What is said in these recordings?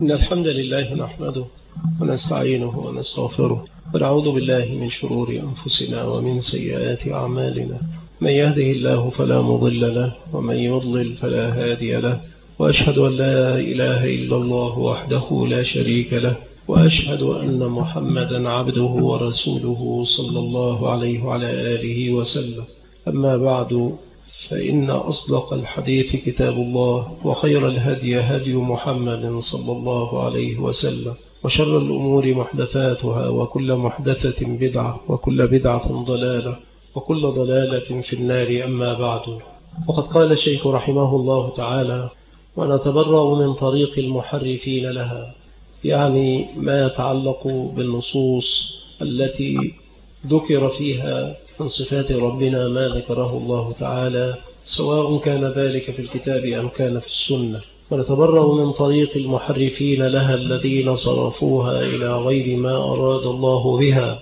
إن الحمد لله نحمده ونستعينه ونستغفره ونعوذ بالله من شرور أنفسنا ومن سيئات أعمالنا. من يهده الله فلا مضل له ومن يضلل فلا هادي له، وأشهد أن لا إله إلا الله وحده لا شريك له، وأشهد أن محمدا عبده ورسوله صلى الله عليه وعلى آله وسلم. أما بعد، فإن أصدق الحديث كتاب الله، وخير الهدي هدي محمد صلى الله عليه وسلم، وشر الأمور محدثاتها، وكل محدثة بدعة، وكل بدعة ضلالة، وكل ضلالة في النار. أما بعد، وقد قال الشيخ رحمه الله تعالى: ونتبرأ من طريق المحرفين لها، يعني ما يتعلق بالنصوص التي ذكر فيها من صفات ربنا ما ذكره الله تعالى، سواء كان ذلك في الكتاب أم كان في السنة. ونتبرأ من طريق المحرفين لها الذين صرفوها إلى غير ما أراد الله بها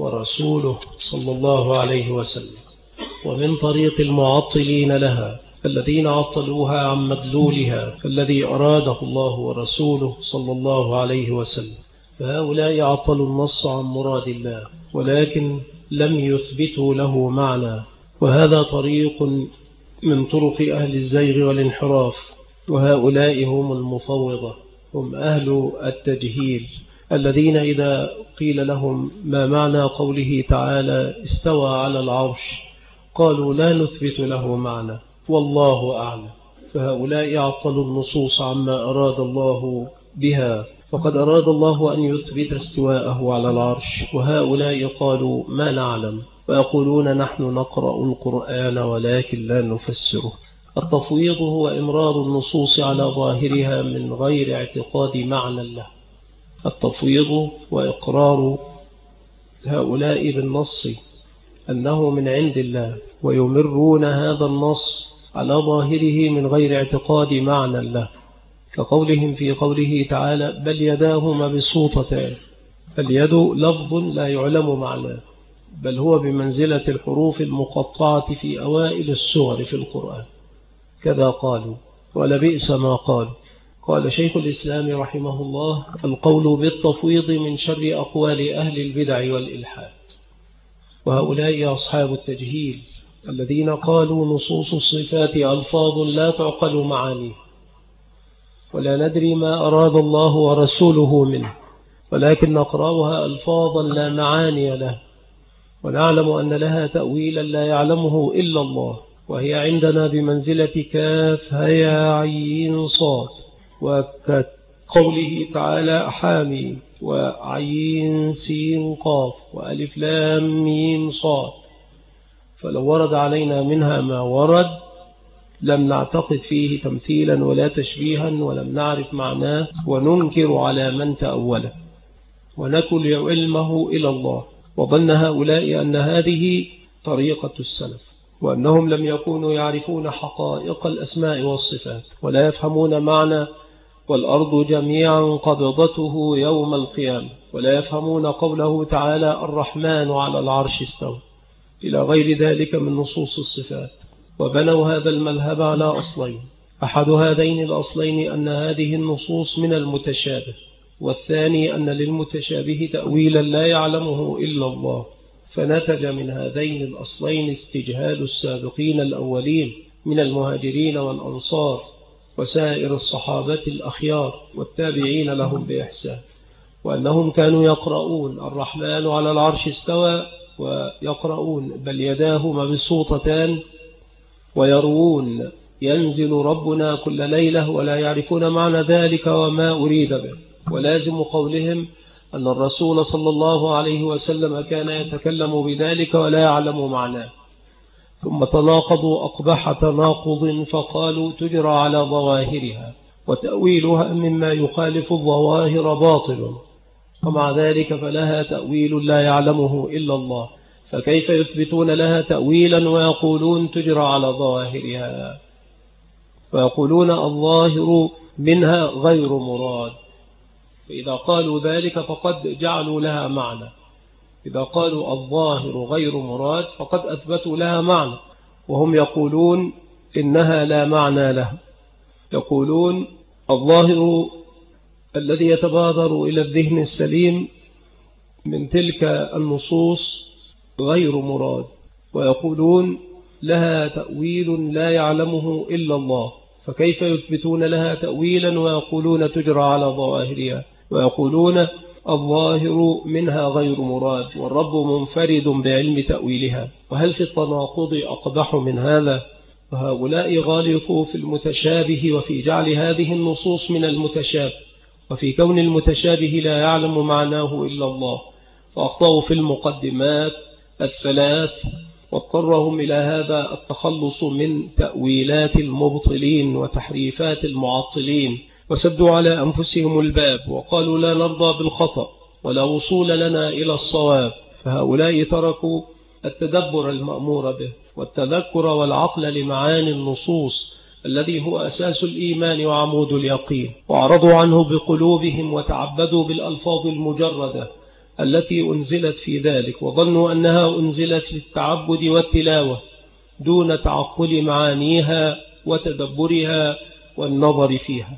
ورسوله صلى الله عليه وسلم، ومن طريق المعطلين لها الذين عطلوها عن مدلولها الذي أراده الله ورسوله صلى الله عليه وسلم. فهؤلاء عطلوا النص عن مراد الله، ولكن لم يثبتوا له معنى، وهذا طريق من طرق أهل الزيغ والانحراف. وهؤلاء هم المفوضة، هم أهل التجهيل، الذين إذا قيل لهم ما معنى قوله تعالى استوى على العرش، قالوا لا نثبت له معنى والله أعلم. فهؤلاء عطلوا النصوص عما أراد الله بها، فقد أراد الله أن يثبت استواءه على العرش، وهؤلاء قالوا ما نعلم، ويقولون نحن نقرأ القرآن ولكن لا نفسره. التفويض هو إمرار النصوص على ظاهرها من غير اعتقاد معنى له. التفويض وإقرار هؤلاء بالنص أنه من عند الله، ويمرون هذا النص على ظاهره من غير اعتقاد معنى له، كقولهم في قوله تعالى بل يداه مبسوطتان. اليد لفظ لا يعلم معناه، بل هو بمنزلة الحروف المقطعة في أوائل السور في القرآن، كذا قالوا ولبئس ما قالوا. قال شيخ الإسلام رحمه الله: القول بالتفويض من شر أقوال أهل البدع والإلحاد. وهؤلاء أصحاب التجهيل الذين قالوا نصوص الصفات ألفاظ لا تعقل معانيه، ولا ندري ما أراد الله ورسوله منه، ولكن نقرأها ألفاظا لا معاني له، ونعلم أن لها تأويلا لا يعلمه إلا الله، وهي عندنا بمنزلة كاف هيا عين صاد، وكقوله تعالى حامي وعين سين قاف وألف لام ميم صاد. فلو ورد علينا منها ما ورد لم نعتقد فيه تمثيلا ولا تشبيها، ولم نعرف معناه، وننكر على من تأوله، ونكل علمه إلى الله. وظن هؤلاء أن هذه طريقة السلف، وأنهم لم يكونوا يعرفون حقائق الأسماء والصفات، ولا يفهمون معنى والأرض جميعا قبضته يوم القيامة، ولا يفهمون قوله تعالى الرحمن على العرش استوى، إلى غير ذلك من نصوص الصفات. وبنوا هذا المذهب على أصلين: أحد هذين الأصلين أن هذه النصوص من المتشابه، والثاني أن للمتشابه تأويلا لا يعلمه إلا الله. فنتج من هذين الأصلين استجهال السابقين الأولين من المهاجرين والأنصار وسائر الصحابة الأخيار والتابعين لهم بإحسان، وأنهم كانوا يقرؤون الرحمن على العرش استوى، ويقرؤون بل يداه مبسوطتان، ويروون ينزل ربنا كل ليلة، ولا يعرفون معنى ذلك وما أريد به. ولازم قولهم أن الرسول صلى الله عليه وسلم كان يتكلم بذلك ولا يعلم معناه. ثم تناقضوا أقبح تناقض، فقالوا تجرى على ظواهرها، وتأويلها مما يخالف الظواهر باطل، ومع ذلك فلها تأويل لا يعلمه إلا الله. فكيف يثبتون لها تأويلا ويقولون تجرى على ظواهرها، ويقولون الظاهر منها غير مراد؟ فإذا قالوا ذلك فقد جعلوا لها معنى. إذا قالوا الظاهر غير مراد فقد أثبتوا لها معنى، وهم يقولون إنها لا معنى لها. يقولون الظاهر الذي يتبادر إلى الذهن السليم من تلك النصوص غير مراد، ويقولون لها تأويل لا يعلمه إلا الله، فكيف يثبتون لها تأويلا ويقولون تجرى على ظواهرها، ويقولون الظاهر منها غير مراد والرب منفرد بعلم تأويلها؟ وهل في التناقض أقبح من هذا؟ وهؤلاء غالطوا في المتشابه وفي جعل هذه النصوص من المتشابه، وفي كون المتشابه لا يعلم معناه إلا الله، فأخطأوا في المقدمات الثلاث، واضطرهم إلى هذا التخلص من تأويلات المبطلين وتحريفات المعطلين، وسدوا على أنفسهم الباب وقالوا لا نرضى بالخطأ ولا وصول لنا إلى الصواب. فهؤلاء تركوا التدبر المأمور به والتذكر والعقل لمعاني النصوص الذي هو أساس الإيمان وعمود اليقين، وأعرضوا عنه بقلوبهم وتعبدوا بالألفاظ المجردة التي أنزلت في ذلك، وظنوا أنها أنزلت للتعبد والتلاوة دون تعقل معانيها وتدبرها والنظر فيها.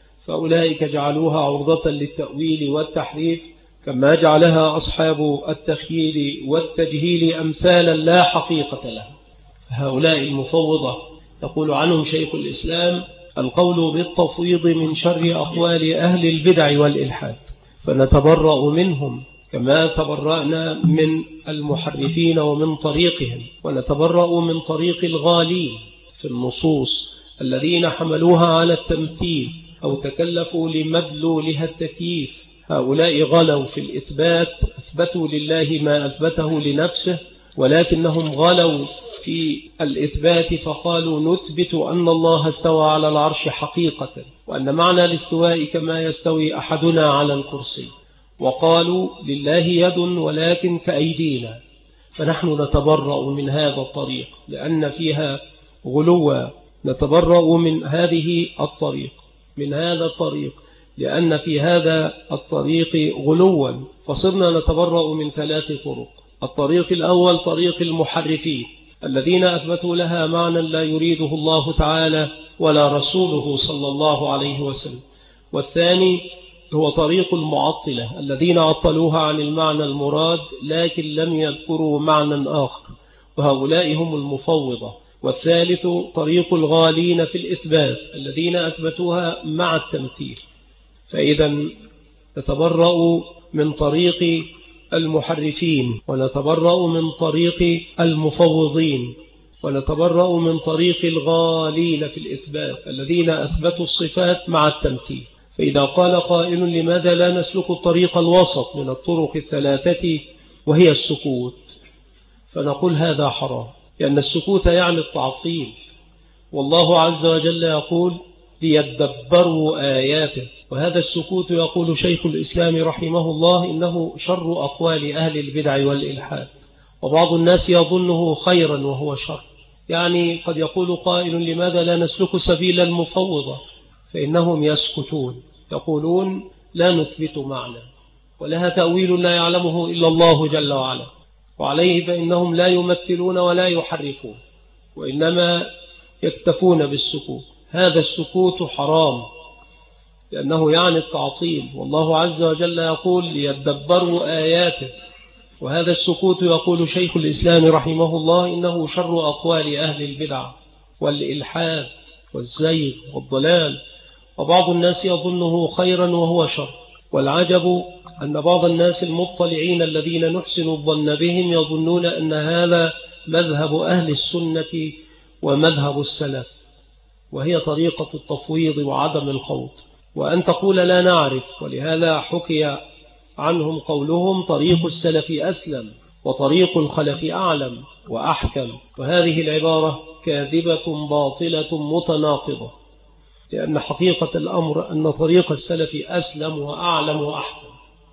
فأولئك جعلوها عرضة للتأويل والتحريف، كما جعلها أصحاب التخييل والتجهيل أمثالا لا حقيقة لها. هؤلاء المفوضة يقول عنهم شيخ الإسلام: القول بالتفويض من شر أقوال أهل البدع والإلحاد، فنتبرأ منهم كما تبرأنا من المحرفين ومن طريقهم، ونتبرأ من طريق الغالين في النصوص الذين حملوها على التمثيل أو تكلفوا لمدلولها التكييف. هؤلاء غلوا في الإثبات، أثبتوا لله ما أثبته لنفسه، ولكنهم غلوا في الإثبات فقالوا نثبت أن الله استوى على العرش حقيقة، وأن معنى الاستواء كما يستوي أحدنا على الكرسي، وقالوا لله يد ولكن كأيدينا. فنحن نتبرأ من هذا الطريق لأن فيها غلوا، نتبرأ من هذه الطريق، من هذا الطريق لأن في هذا الطريق غلوا، فصرنا نتبرأ من 3 طرق. الطريق الأول طريق المحرفين الذين أثبتوا لها معنى لا يريده الله تعالى ولا رسوله صلى الله عليه وسلم. والثاني هو طريق المعطلة الذين عطلوها عن المعنى المراد لكن لم يذكروا معنى آخر، وهؤلاء هم المفوضة. والثالث طريق الغالين في الإثبات الذين أثبتوها مع التمثيل. فإذا نتبرأ من طريق المحرفين، ونتبرأ من طريق المفوضين، ونتبرأ من طريق الغالين في الإثبات الذين أثبتوا الصفات مع التمثيل. فإذا قال قائل لماذا لا نسلك الطريق الوسط من الطرق 3 وهي السكوت؟ فنقول هذا حرام، لأن السكوت يعني التعطيل، والله عز وجل يقول ليدبروا آياته، وهذا السكوت يقول شيخ الإسلام رحمه الله إنه شر أقوال أهل البدع والإلحاد، وبعض الناس يظنه خيرا وهو شر. يعني قد يقول قائل لماذا لا نسلك سبيل المفوضة؟ فإنهم يسكتون، يقولون لا نثبت معنى ولها تأويل لا يعلمه إلا الله جل وعلا، وعليه فإنهم لا يمثلون ولا يحرفون، وإنما يكتفون بالسكوت. هذا السكوت حرام لأنه يعني التعطيل، والله عز وجل يقول ليدبروا آياته، وهذا السكوت يقول شيخ الإسلام رحمه الله إنه شر أقوال أهل البدع والإلحاد والزيغ والضلال، وبعض الناس يظنه خيرا وهو شر. والعجب أن بعض الناس المطلعين الذين نحسن الظن بهم يظنون أن هذا مذهب أهل السنة ومذهب السلف، وهي طريقة التفويض وعدم الخوض، وأن تقول لا نعرف. ولهذا حكي عنهم قولهم طريق السلف أسلم وطريق الخلف أعلم وأحكم، وهذه العبارة كاذبة باطلة متناقضة، لأن حقيقة الأمر أن طريق السلف أسلم وأعلم وأحكم.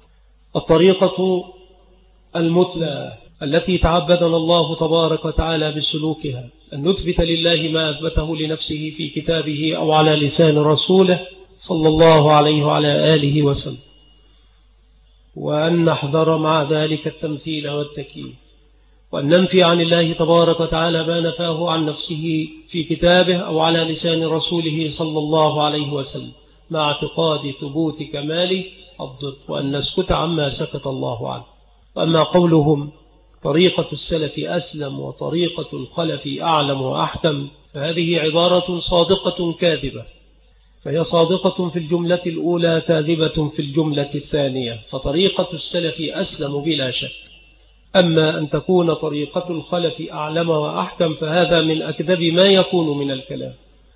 الطريقة المثلى التي تعبدنا الله تبارك وتعالى بسلوكها أن نثبت لله ما أثبته لنفسه في كتابه أو على لسان رسوله صلى الله عليه وعلى آله وسلم، وأن نحذر مع ذلك التمثيل والتكييف، وأن ننفي عن الله تبارك وتعالى ما نفاه عن نفسه في كتابه أو على لسان رسوله صلى الله عليه وسلم، مع اعتقاد ثبوت كمال الضد، وأن نسكت عما سكت الله عنه. وأما قولهم طريقة السلف أسلم وطريقة الخلف أعلم وأحكم، فهذه عبارة صادقة كاذبة، فهي صادقة في الجملة الأولى كاذبة في الجملة الثانية. فطريقة السلف أسلم بلا شك، أما أن تكون طريقة الخلف أعلم وأحكم فهذا من أكذب ما يكون من الكلام.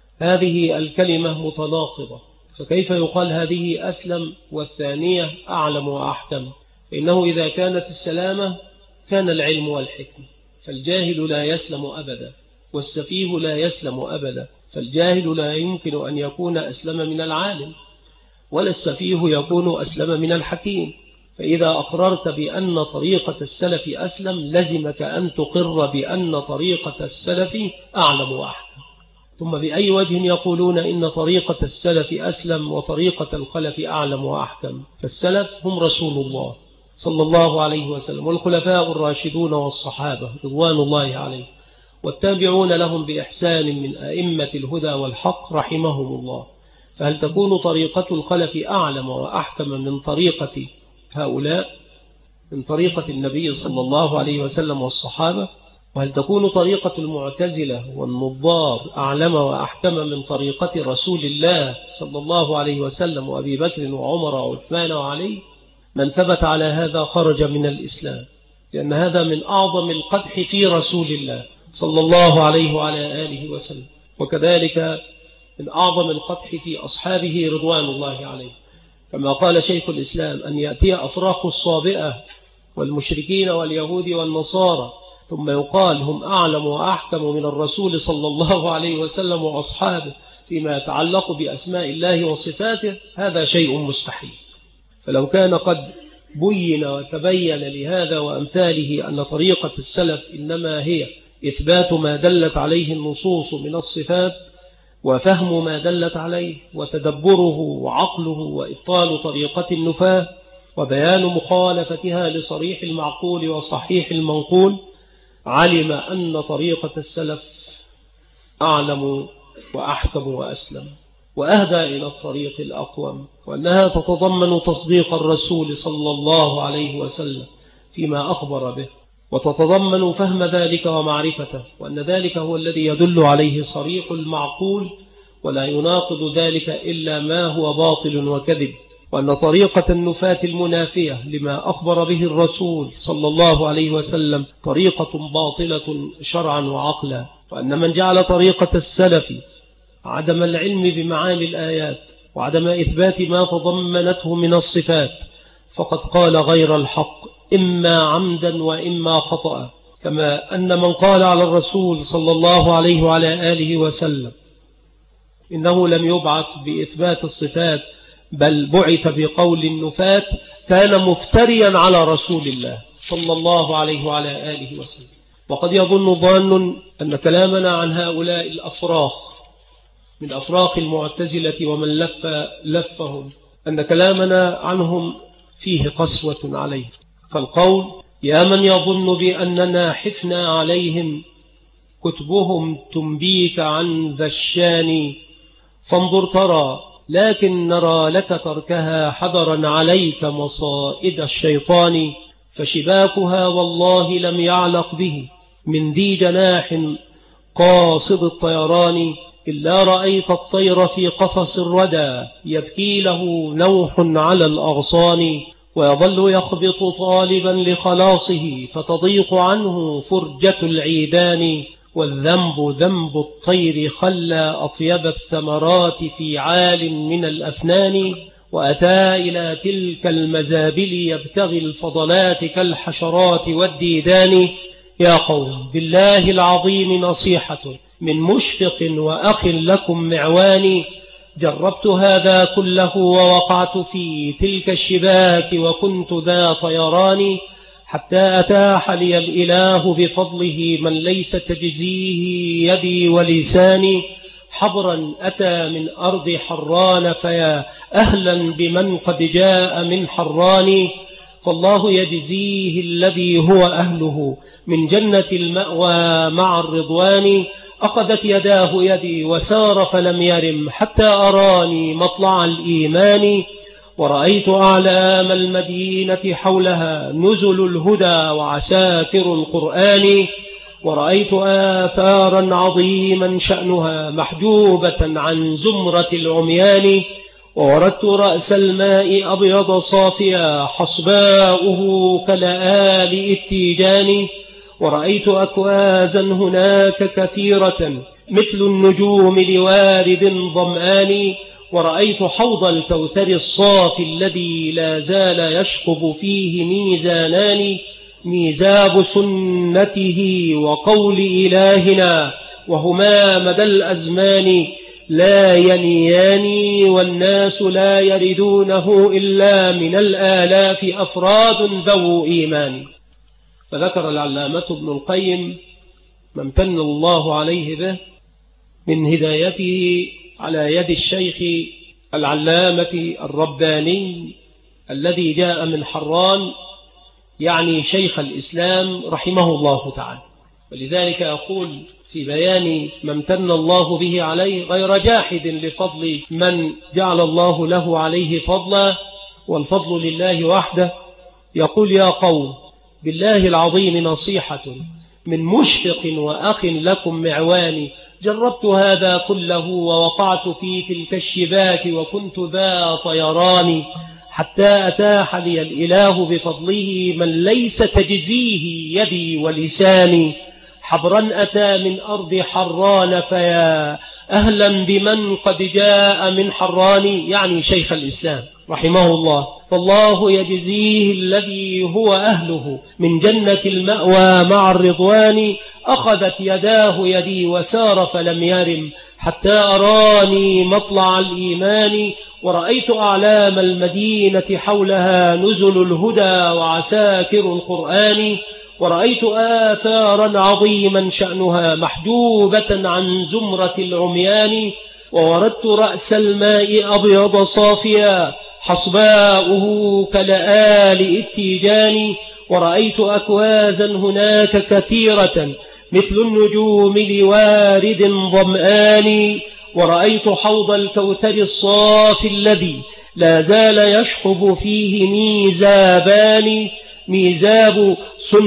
هذه الكلمة متناقضة، فكيف يقال هذه أسلم والثانية أعلم وأحكم؟ إنه إذا كانت السلامة كان العلم والحكم، فالجاهل لا يسلم أبدا، والسفيه لا يسلم أبدا. فالجاهل لا يمكن أن يكون أسلم من العالم، ولا السفيه يكون أسلم من الحكيم. فإذا أقررت بأن طريقة السلف أسلم لزمك أن تقر بأن طريقة السلف أعلم وأحكم. ثم بأي وجه يقولون إن طريقة السلف أسلم وطريقة الخلف أعلم وأحكم؟ فالسلف هم رسول الله صلى الله عليه وسلم والخلفاء الراشدون والصحابة رضوان الله عليهم، والتابعون لهم بإحسان من أئمة الهدى والحق رحمهم الله. فهل تكون طريقة الخلف أعلم وأحكم من طريقة هؤلاء، من طريقة النبي صلى الله عليه وسلم والصحابة؟ وهل تكون طريقة المعتزلة والنظار أعلم وأحكم من طريقة رسول الله صلى الله عليه وسلم وأبي بكر وعمر وعثمان وعلي؟ من ثبت على هذا خرج من الإسلام، لأن هذا من أعظم القدح في رسول الله صلى الله عليه وعلى آله وسلم، وكذلك من أعظم القدح في أصحابه رضوان الله عليه. كما قال شيخ الإسلام: أن يأتي أفراق الصابئة والمشركين واليهود والنصارى ثم يقال هم أعلم وأحكم من الرسول صلى الله عليه وسلم وأصحابه فيما يتعلق بأسماء الله وصفاته، هذا شيء مستحيل. فلو كان قد بين وتبين لهذا وأمثاله أن طريقة السلف إنما هي إثبات ما دلت عليه النصوص من الصفات، وفهم ما دلت عليه، وتدبره وعقله، وإبطال طريقة النفاة، وبيان مخالفتها لصريح المعقول وصحيح المنقول، علم أن طريقة السلف أعلم وأحكم وأسلم وأهدى إلى الطريق الأقوم، وأنها تتضمن تصديق الرسول صلى الله عليه وسلم فيما أخبر به، وتتضمن فهم ذلك ومعرفته، وأن ذلك هو الذي يدل عليه صريح المعقول، ولا يناقض ذلك إلا ما هو باطل وكذب، وأن طريقة النفاة المنافية لما أخبر به الرسول صلى الله عليه وسلم طريقة باطلة شرعا وعقلا، وأن من جعل طريقة السلف عدم العلم بمعاني الآيات وعدم إثبات ما تضمنته من الصفات فقد قال غير الحق، إما عمدا وإما خطأ. كما أن من قال على الرسول صلى الله عليه وعلى آله وسلم إنه لم يبعث بإثبات الصفات بل بعث بقول النفاة كان مفتريا على رسول الله صلى الله عليه وعلى آله وسلم. وقد يظن ظان أن كلامنا عن هؤلاء الأفراق من أفراق المعتزلة ومن لفهم أن كلامنا عنهم فيه قسوة عليه، فالقول: يا من يظن بأننا حفنا عليهم كتبهم تنبيك عن ذا الشان، فانظر ترى لكن نرى لك تركها حذرا عليك مصائد الشيطان، فشباكها والله لم يعلق به من ذي جناح قاصد الطيران، إلا رأيت الطير في قفص الردى يبكي له نوح على الأغصان، ويظل يخبط طالبا لخلاصه فتضيق عنه فرجة العيدان، والذنب ذنب الطير خلى أطيب الثمرات في عال من الأفنان، وأتى إلى تلك المزابل يبتغي الفضلات كالحشرات والديدان. يا قوم بالله العظيم نصيحة من مشفق وأخ لكم معواني، جربت هذا كله ووقعت في تلك الشباك وكنت ذا طيران، حتى أتاح لي الإله بفضله من ليس تجزيه يدي ولساني، حبرا أتى من أرض حران فيا أهلا بمن قد جاء من حران، فالله يجزيه الذي هو أهله من جنة المأوى مع الرضوان، أخذت يداه يدي وسار فلم يرم حتى أراني مطلع الإيمان ورأيت أعلام المدينة حولها نزل الهدى وعساكر القرآن ورأيت آثارا عظيما شأنها محجوبة عن زمرة العميان ووردت رأس الماء أبيض صافيا حصباؤه كلآل التيجان ورأيت أكوازا هناك كثيرة مثل النجوم لوارد ظمآن ورأيت حوض الكوثر الصافي الذي لا زال يشقب فيه ميزانان ميزاب سنته وقول إلهنا وهما مدى الأزمان لا ينيان والناس لا يردونه إلا من الآلاف أفراد ذو إيمان. فذكر العلامة ابن القيم ما امتن الله عليه به من هدايته على يد الشيخ العلامة الرباني الذي جاء من حران، يعني شيخ الإسلام رحمه الله تعالى. ولذلك أقول في بيان ما امتن الله به عليه غير جاحد لفضل من جعل الله له عليه فضلا، والفضل لله وحده. يقول: يا قوم بالله العظيم نصيحة من مشفق وأخ لكم معواني، جربت هذا كله ووقعت في تلك الشباك وكنت ذا طيران، حتى أتاح لي الإله بفضله من ليس تجزيه يدي ولساني، حبرا أتى من أرض حران فيا أهلا بمن قد جاء من حران، يعني شيخ الإسلام رحمه الله. فالله يجزيه الذي هو أهله من جنة المأوى مع الرضوان، أخذت يداه يدي وسار فلم يرم حتى أراني مطلع الإيمان ورأيت أعلام المدينة حولها نزل الهدى وعساكر القرآن ورأيت آثارا عظيما شأنها محجوبة عن زمرة العميان ووردت رأس الماء أبيض صافيا حصباؤه كلآل التيجان ورأيت أكوازا هناك كثيرة مثل النجوم لوارد ظمآن ورأيت حوض الكوثر الصافي الذي لا زال يشقب فيه ميزابان، ميزاب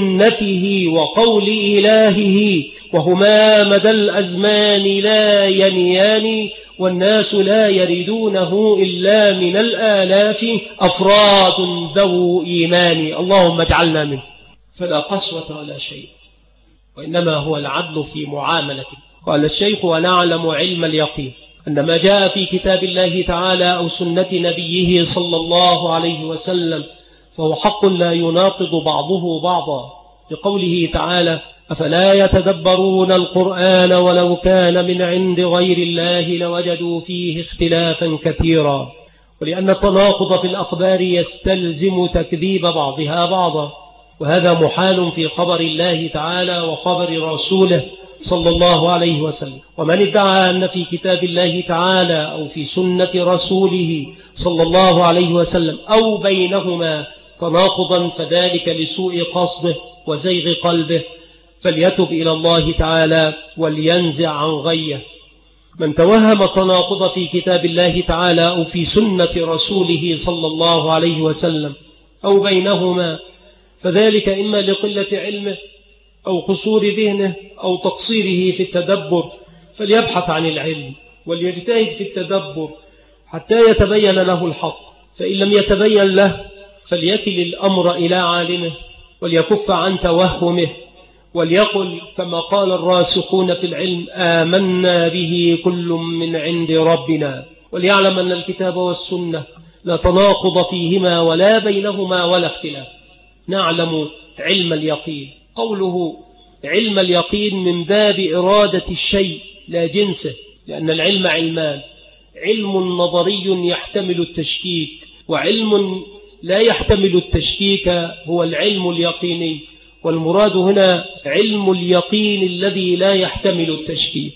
سنته وقول إلهه وهما مدى الأزمان لا ينيان، والناس لا يردونه إلا من الآلاف أفراد ذو إيمان. اللهم اجعلنا منه. فلا قسوة ولا شيء، وإنما هو العدل في معاملته. قال الشيخ: ونعلم علم اليقين أن ما جاء في كتاب الله تعالى أو سنة نبيه صلى الله عليه وسلم فهو حق لا يناقض بعضه بعضا، لقوله تعالى: أفلا يتدبرون القرآن ولو كان من عند غير الله لوجدوا فيه اختلافا كثيرا. ولأن التناقض في الأخبار يستلزم تكذيب بعضها بعضا، وهذا محال في خبر الله تعالى وخبر رسوله صلى الله عليه وسلم. ومن ادعى أن في كتاب الله تعالى أو في سنة رسوله صلى الله عليه وسلم أو بينهما تناقضا فذلك لسوء قصده وزيغ قلبه، فليتب إلى الله تعالى ولينزع عن غيه. من توهم تناقض في كتاب الله تعالى أو في سنة رسوله صلى الله عليه وسلم أو بينهما فذلك إما لقلة علمه أو قصور ذهنه أو تقصيره في التدبر، فليبحث عن العلم وليجتهد في التدبر حتى يتبين له الحق، فإن لم يتبين له فليكل الأمر إلى عالمه وليكف عن توهمه وليقل كما قال الراسخون في العلم: آمنا به كل من عند ربنا. وليعلم أن الكتاب والسنة لا تناقض فيهما ولا بينهما ولا اختلاف. نعلم علم اليقين. قوله علم اليقين من باب إرادة الشيء لا جنسه، لأن العلم علمان: علم نظري يحتمل التشكيك، وعلم لا يحتمل التشكيك هو العلم اليقيني. والمراد هنا علم اليقين الذي لا يحتمل التشكيك.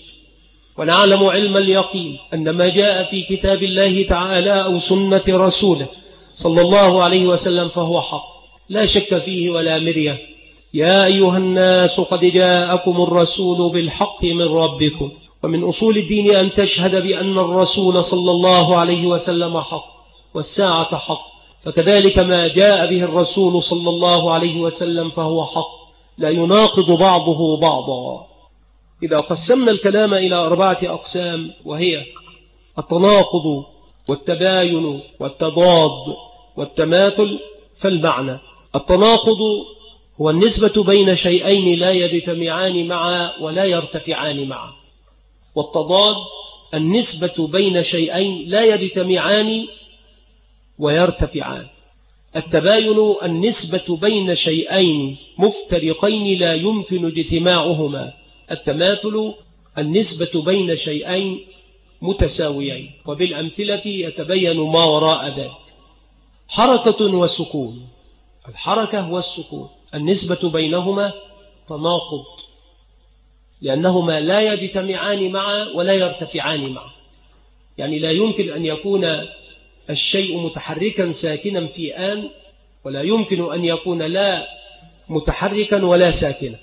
ونعلم علم اليقين أن ما جاء في كتاب الله تعالى أو سنة رسوله صلى الله عليه وسلم فهو حق لا شك فيه ولا مرية، يا أيها الناس قد جاءكم الرسول بالحق من ربكم. ومن أصول الدين أن تشهد بأن الرسول صلى الله عليه وسلم حق والساعة حق، فكذلك ما جاء به الرسول صلى الله عليه وسلم فهو حق لا يناقض بعضه بعضا. إذا قسمنا الكلام إلى 4 أقسام، وهي التناقض والتباين والتضاد والتماثل، فالمعنى: التناقض هو النسبة بين شيئين لا يجتمعان معا ولا يرتفعان معا، والتضاد النسبة بين شيئين لا يجتمعان ويرتفعان. التباين النسبة بين شيئين مفترقين لا يمكن اجتماعهما. التماثل النسبة بين شيئين متساويين. وبالأمثلة يتبين ما وراء ذلك. حركة وسكون. الحركة والسكون النسبة بينهما تناقض، لأنهما لا يجتمعان معا ولا يرتفعان معا. يعني لا يمكن أن يكون الشيء متحركا ساكنا في آن، ولا يمكن أن يكون لا متحركا ولا ساكنا،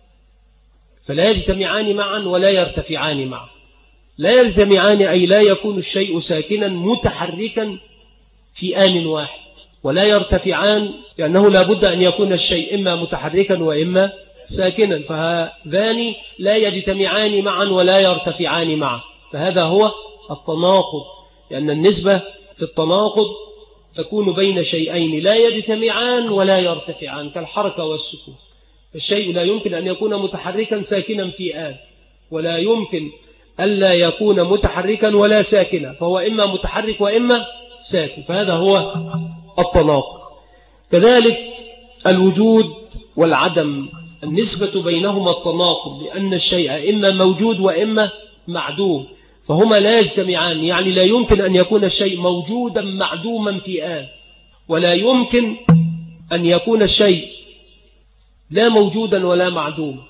فلا يجتمعان معا ولا يرتفعان معا. لا يجتمعان أي لا يكون الشيء ساكنا متحركا في آن واحد، ولا يرتفعان لأنه لا بد أن يكون الشيء إما متحركا وإما ساكنا، فهذان لا يجتمعان معا ولا يرتفعان معا. فهذا هو التناقض، لأن النسبة في التناقض تكون بين شيئين لا يجتمعان ولا يرتفعان كالحركة والسكون. الشيء لا يمكن أن يكون متحركا ساكنا في آن، ولا يمكن ألا يكون متحركا ولا ساكنا، فهو إما متحرك وإما ساكن، فهذا هو التناقض. كذلك الوجود والعدم النسبة بينهما التناقض، لأن الشيء إما موجود وإما معدوم، فهما لا يجتمعان. يعني لا يمكن أن يكون الشيء موجودا معدوما في آن، ولا يمكن أن يكون الشيء لا موجودا ولا معدوما،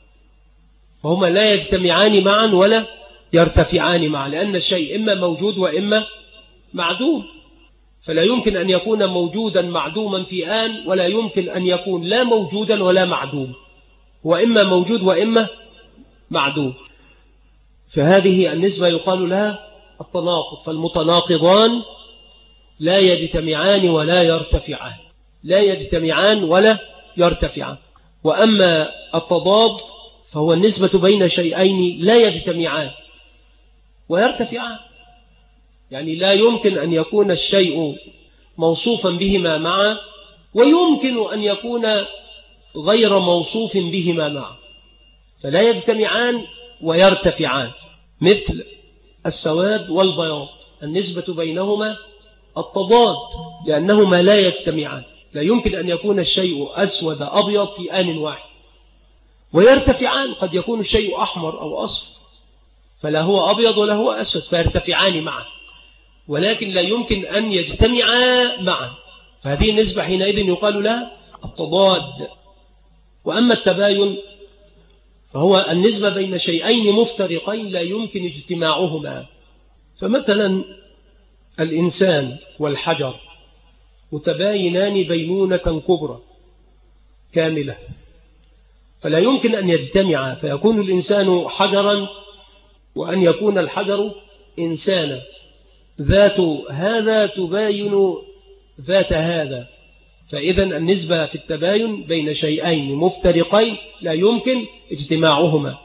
فهما لا يجتمعان معا ولا يرتفعان معا، لأن الشيء إما موجود وإما معدوم، فلا يمكن أن يكون موجودا معدوما في آن، ولا يمكن أن يكون لا موجودا ولا معدوم، هو إما موجود وإما معدوم. فهذه النسبة يقال لها التناقض. فالمتناقضان لا يجتمعان ولا يرتفعان، لا يجتمعان ولا يرتفعان. وأما التضاد فهو النسبة بين شيئين لا يجتمعان ويرتفعان. يعني لا يمكن أن يكون الشيء موصوفا بهما معا، ويمكن أن يكون غير موصوف بهما معا، فلا يجتمعان ويرتفعان. مثل السواد والبياض النسبة بينهما التضاد، لأنهما لا يجتمعان. لا يمكن أن يكون الشيء أسود أبيض في آن واحد. ويرتفعان، قد يكون الشيء أحمر أو أصفر، فلا هو أبيض ولا هو أسود، فيرتفعان معا، ولكن لا يمكن أن يجتمعا معا. فهذه النسبة حينئذ يقال لها التضاد. وأما التباين فهو النسبة بين شيئين مفترقين لا يمكن اجتماعهما. فمثلا الإنسان والحجر متباينان بينونة كبرى كاملة، فلا يمكن أن يجتمعا، فيكون الإنسان حجرا وأن يكون الحجر إنسانا. ذات هذا تباين ذات هذا، فإذا النسبة في التباين بين شيئين مفترقين لا يمكن اجتماعهما.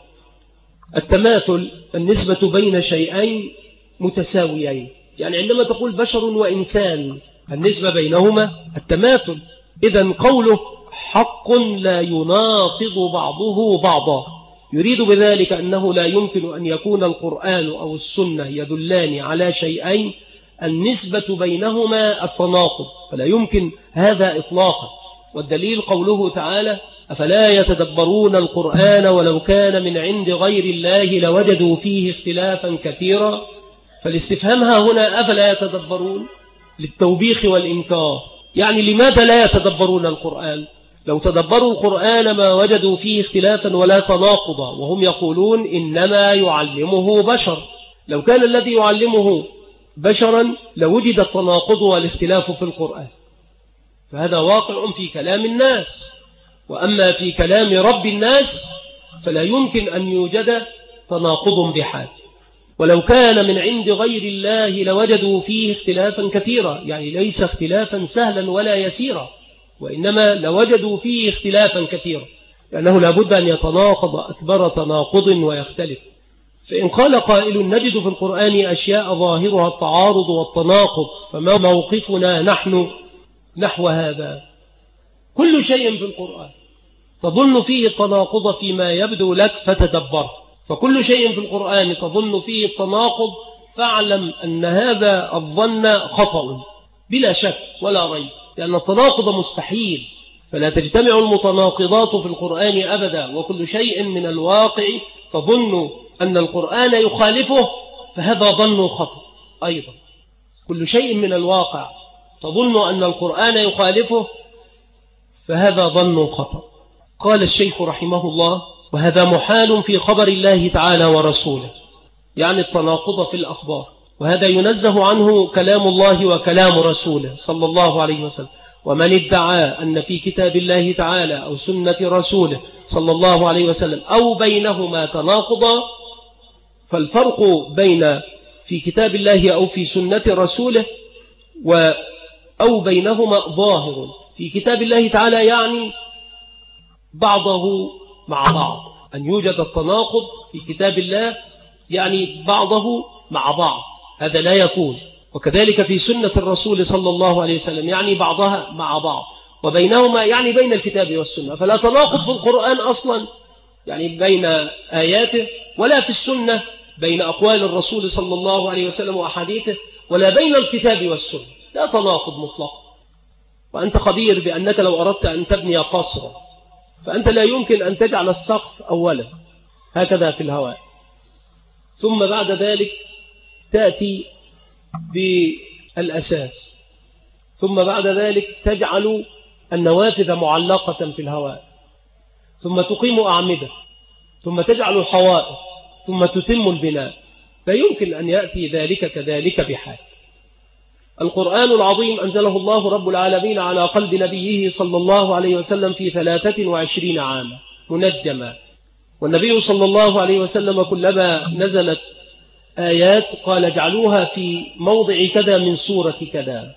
التماثل النسبة بين شيئين متساويين، يعني عندما تقول بشر وإنسان النسبة بينهما التماثل. إذن قوله حق لا يناقض بعضه بعضا يريد بذلك أنه لا يمكن أن يكون القرآن أو السنة يدلان على شيئين النسبة بينهما التناقض، فلا يمكن هذا إطلاقا. والدليل قوله تعالى أفلا يتدبرون القرآن ولو كان من عند غير الله لوجدوا فيه اختلافا كثيرا. فالاستفهام هنا أفلا يتدبرون للتوبيخ والإنكار، يعني لماذا لا يتدبرون القرآن؟ لو تدبروا القرآن ما وجدوا فيه اختلافا ولا تناقضا، وهم يقولون إنما يعلمه بشر. لو كان الذي يعلمه بشرا لوجد التناقض والاختلاف في القرآن، فهذا واقع في كلام الناس. وأما في كلام رب الناس فلا يمكن أن يوجد تناقض بحال، ولو كان من عند غير الله لوجدوا فيه اختلافا كثيرا، يعني ليس اختلافا سهلا ولا يسيرا، وإنما لوجدوا فيه اختلافا كثيرا، لأنه لابد أن يتناقض أكبر تناقض ويختلف. فإن قال قائل نجد في القرآن أشياء ظاهرها التعارض والتناقض، فما موقفنا نحن نحو هذا؟ كل شيء في القرآن تظن فيه التناقض فيما يبدو لك فتدبر، فكل شيء في القرآن تظن فيه التناقض فاعلم أن هذا الظن خطأ بلا شك ولا ريب، لأن التناقض مستحيل، فلا تجتمع المتناقضات في القرآن أبدا. وكل شيء من الواقع تظن أن القرآن يخالفه فهذا ظن خطأ أيضا. كل شيء من الواقع تظن أن القرآن يخالفه فهذا ظن خطأ. قال الشيخ رحمه الله: وهذا محال في خبر الله تعالى ورسوله، يعني التناقض في الأخبار، وهذا ينزه عنه كلام الله وكلام رسوله صلى الله عليه وسلم. ومن ادعى أن في كتاب الله تعالى أو سنة رسوله صلى الله عليه وسلم أو بينهما تناقضا، فالفرق بين في كتاب الله أو في سنة رسوله أو بينهما ظاهر. في كتاب الله تعالى يعني بعضه مع بعض، أن يوجد التناقض في كتاب الله يعني بعضه مع بعض، هذا لا يكون. وكذلك في سنة الرسول صلى الله عليه وسلم يعني بعضها مع بعض، وبينهما يعني بين الكتاب والسنة. فلا تناقض في القرآن أصلا يعني بين آياته، ولا في السنة بين أقوال الرسول صلى الله عليه وسلم وأحاديثه، ولا بين الكتاب والسنة، لا تناقض مطلق. وأنت خبير بأنك لو أردت أن تبني قصرا فأنت لا يمكن أن تجعل السقف أولا هكذا في الهواء، ثم بعد ذلك تأتي بالأساس، ثم بعد ذلك تجعل النوافذ معلقة في الهواء، ثم تقيم أعمدة، ثم تجعل الحوائط، ثم تتم البناء. لا يمكن أن يأتي ذلك كذلك بحال. القرآن العظيم أنزله الله رب العالمين على قلب نبيه صلى الله عليه وسلم في 23 عاما منجما، والنبي صلى الله عليه وسلم كلما نزلت آيات قال اجعلوها في موضع كذا من سورة كذا،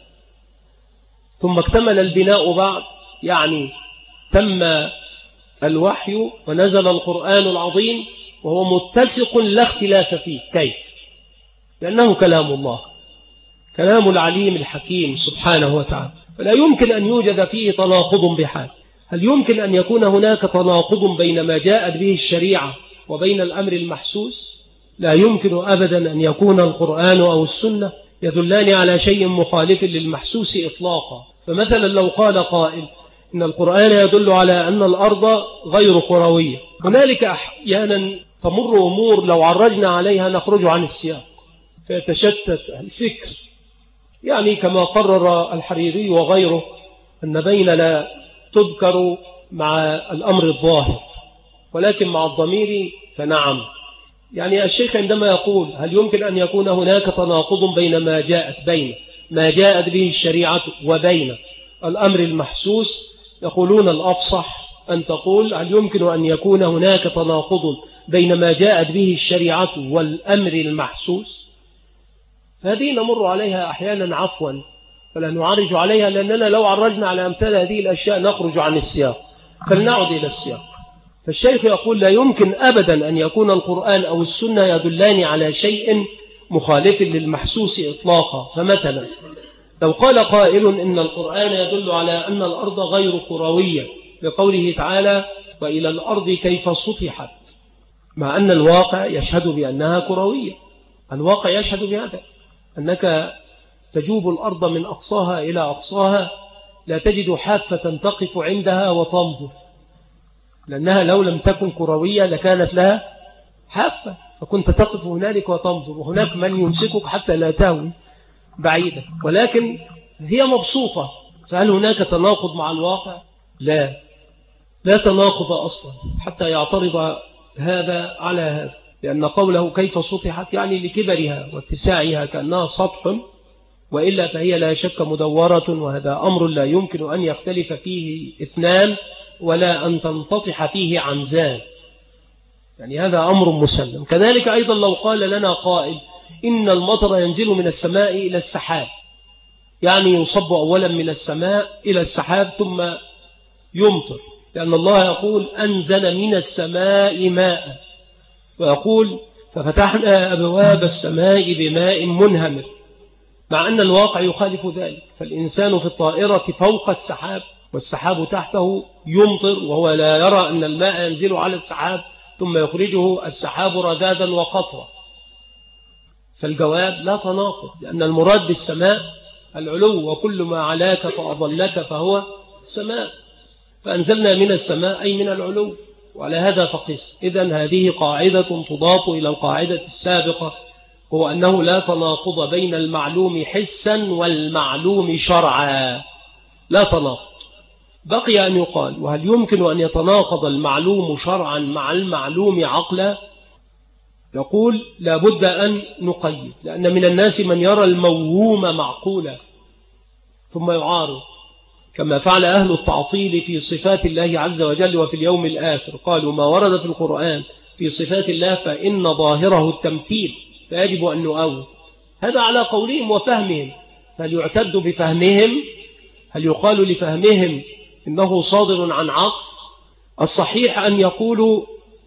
ثم اكتمل البناء بعد، يعني تم الوحي ونزل القرآن العظيم وهو متسق لا اختلاف فيه. كيف؟ لأنه كلام الله، كلام العليم الحكيم سبحانه وتعالى، فلا يمكن أن يوجد فيه تناقض بحال. هل يمكن أن يكون هناك تناقض بين ما جاءت به الشريعة وبين الأمر المحسوس؟ لا يمكن أبدا أن يكون القرآن أو السنة يدلان على شيء مخالف للمحسوس إطلاقا. فمثلا لو قال قائل إن القرآن يدل على أن الأرض غير كروية، هنالك أحيانا تمر أمور لو عرجنا عليها نخرج عن السياق فيتشتت الفكر، يعني كما قرر الحريري وغيره أن بين لا تذكر مع الأمر الظاهر ولكن مع الضمير فنعم. يعني الشيخ عندما يقول هل يمكن أن يكون هناك تناقض بين ما جاءت به الشريعة وبين الأمر المحسوس، يقولون الأفصح أن تقول هل يمكن أن يكون هناك تناقض بين ما جاءت به الشريعة والأمر المحسوس؟ هذه نمر عليها أحيانا عفوا فلا نعرج عليها، لأننا لو عرجنا على أمثال هذه الأشياء نخرج عن السياق، فلنعد إلى السياق. فالشيخ يقول لا يمكن أبدا أن يكون القرآن أو السنة يدلان على شيء مخالف للمحسوس إطلاقا. فمثلا لو قال قائل إن القرآن يدل على أن الأرض غير كروية بقوله تعالى وإلى الأرض كيف سطحت، مع أن الواقع يشهد بأنها كروية، الواقع يشهد بهذا، أنك تجوب الأرض من أقصاها إلى أقصاها لا تجد حافة تقف عندها وتنظر، لأنها لو لم تكن كروية لكانت لها حافة فكنت تقف هنالك وتنظر، وهناك من يمسكك حتى لا تهوي بعيدا، ولكن هي مبسوطة. فهل هناك تناقض مع الواقع؟ لا تناقض أصلا حتى يعترض هذا على هذا، لأن قوله كيف سطحت يعني لكبرها واتساعها كأنها سطح، وإلا فهي لا شك مدورة، وهذا أمر لا يمكن أن يختلف فيه اثنان، ولا أن تنتطح فيه عنزان، يعني هذا أمر مسلم. كذلك أيضا لو قال لنا قائل إن المطر ينزل من السماء إلى السحاب، يعني يصب أولا من السماء إلى السحاب ثم يمطر، لأن الله يقول أنزل من السماء ماء، ويقول ففتحنا أبواب السماء بماء منهمر، مع أن الواقع يخالف ذلك. فالإنسان في الطائرة فوق السحاب والسحاب تحته يمطر، وهو لا يرى أن الماء ينزل على السحاب ثم يخرجه السحاب رذاذا وقطرا. فالجواب لا تناقض، لأن المراد بالسماء العلو، وكل ما علاك فأضلك فهو سماء، فأنزلنا من السماء أي من العلو، وعلى هذا فقس. إذن هذه قاعدة تضاف إلى القاعدة السابقة، هو أنه لا تناقض بين المعلوم حسا والمعلوم شرعا، لا تناقض. بقي أن يقال وهل يمكن أن يتناقض المعلوم شرعا مع المعلوم عقلا؟ يقول لا بد أن نقيد، لأن من الناس من يرى الموهوم معقولا ثم يعارض، كما فعل أهل التعطيل في صفات الله عز وجل وفي اليوم الآخر، قالوا ما ورد في القرآن في صفات الله فإن ظاهره التمثيل فيجب أن نؤول. هذا على قولهم وفهمهم، فهل يعتد بفهمهم؟ هل يقال لفهمهم إنه صادر عن عقل؟ الصحيح أن يقولوا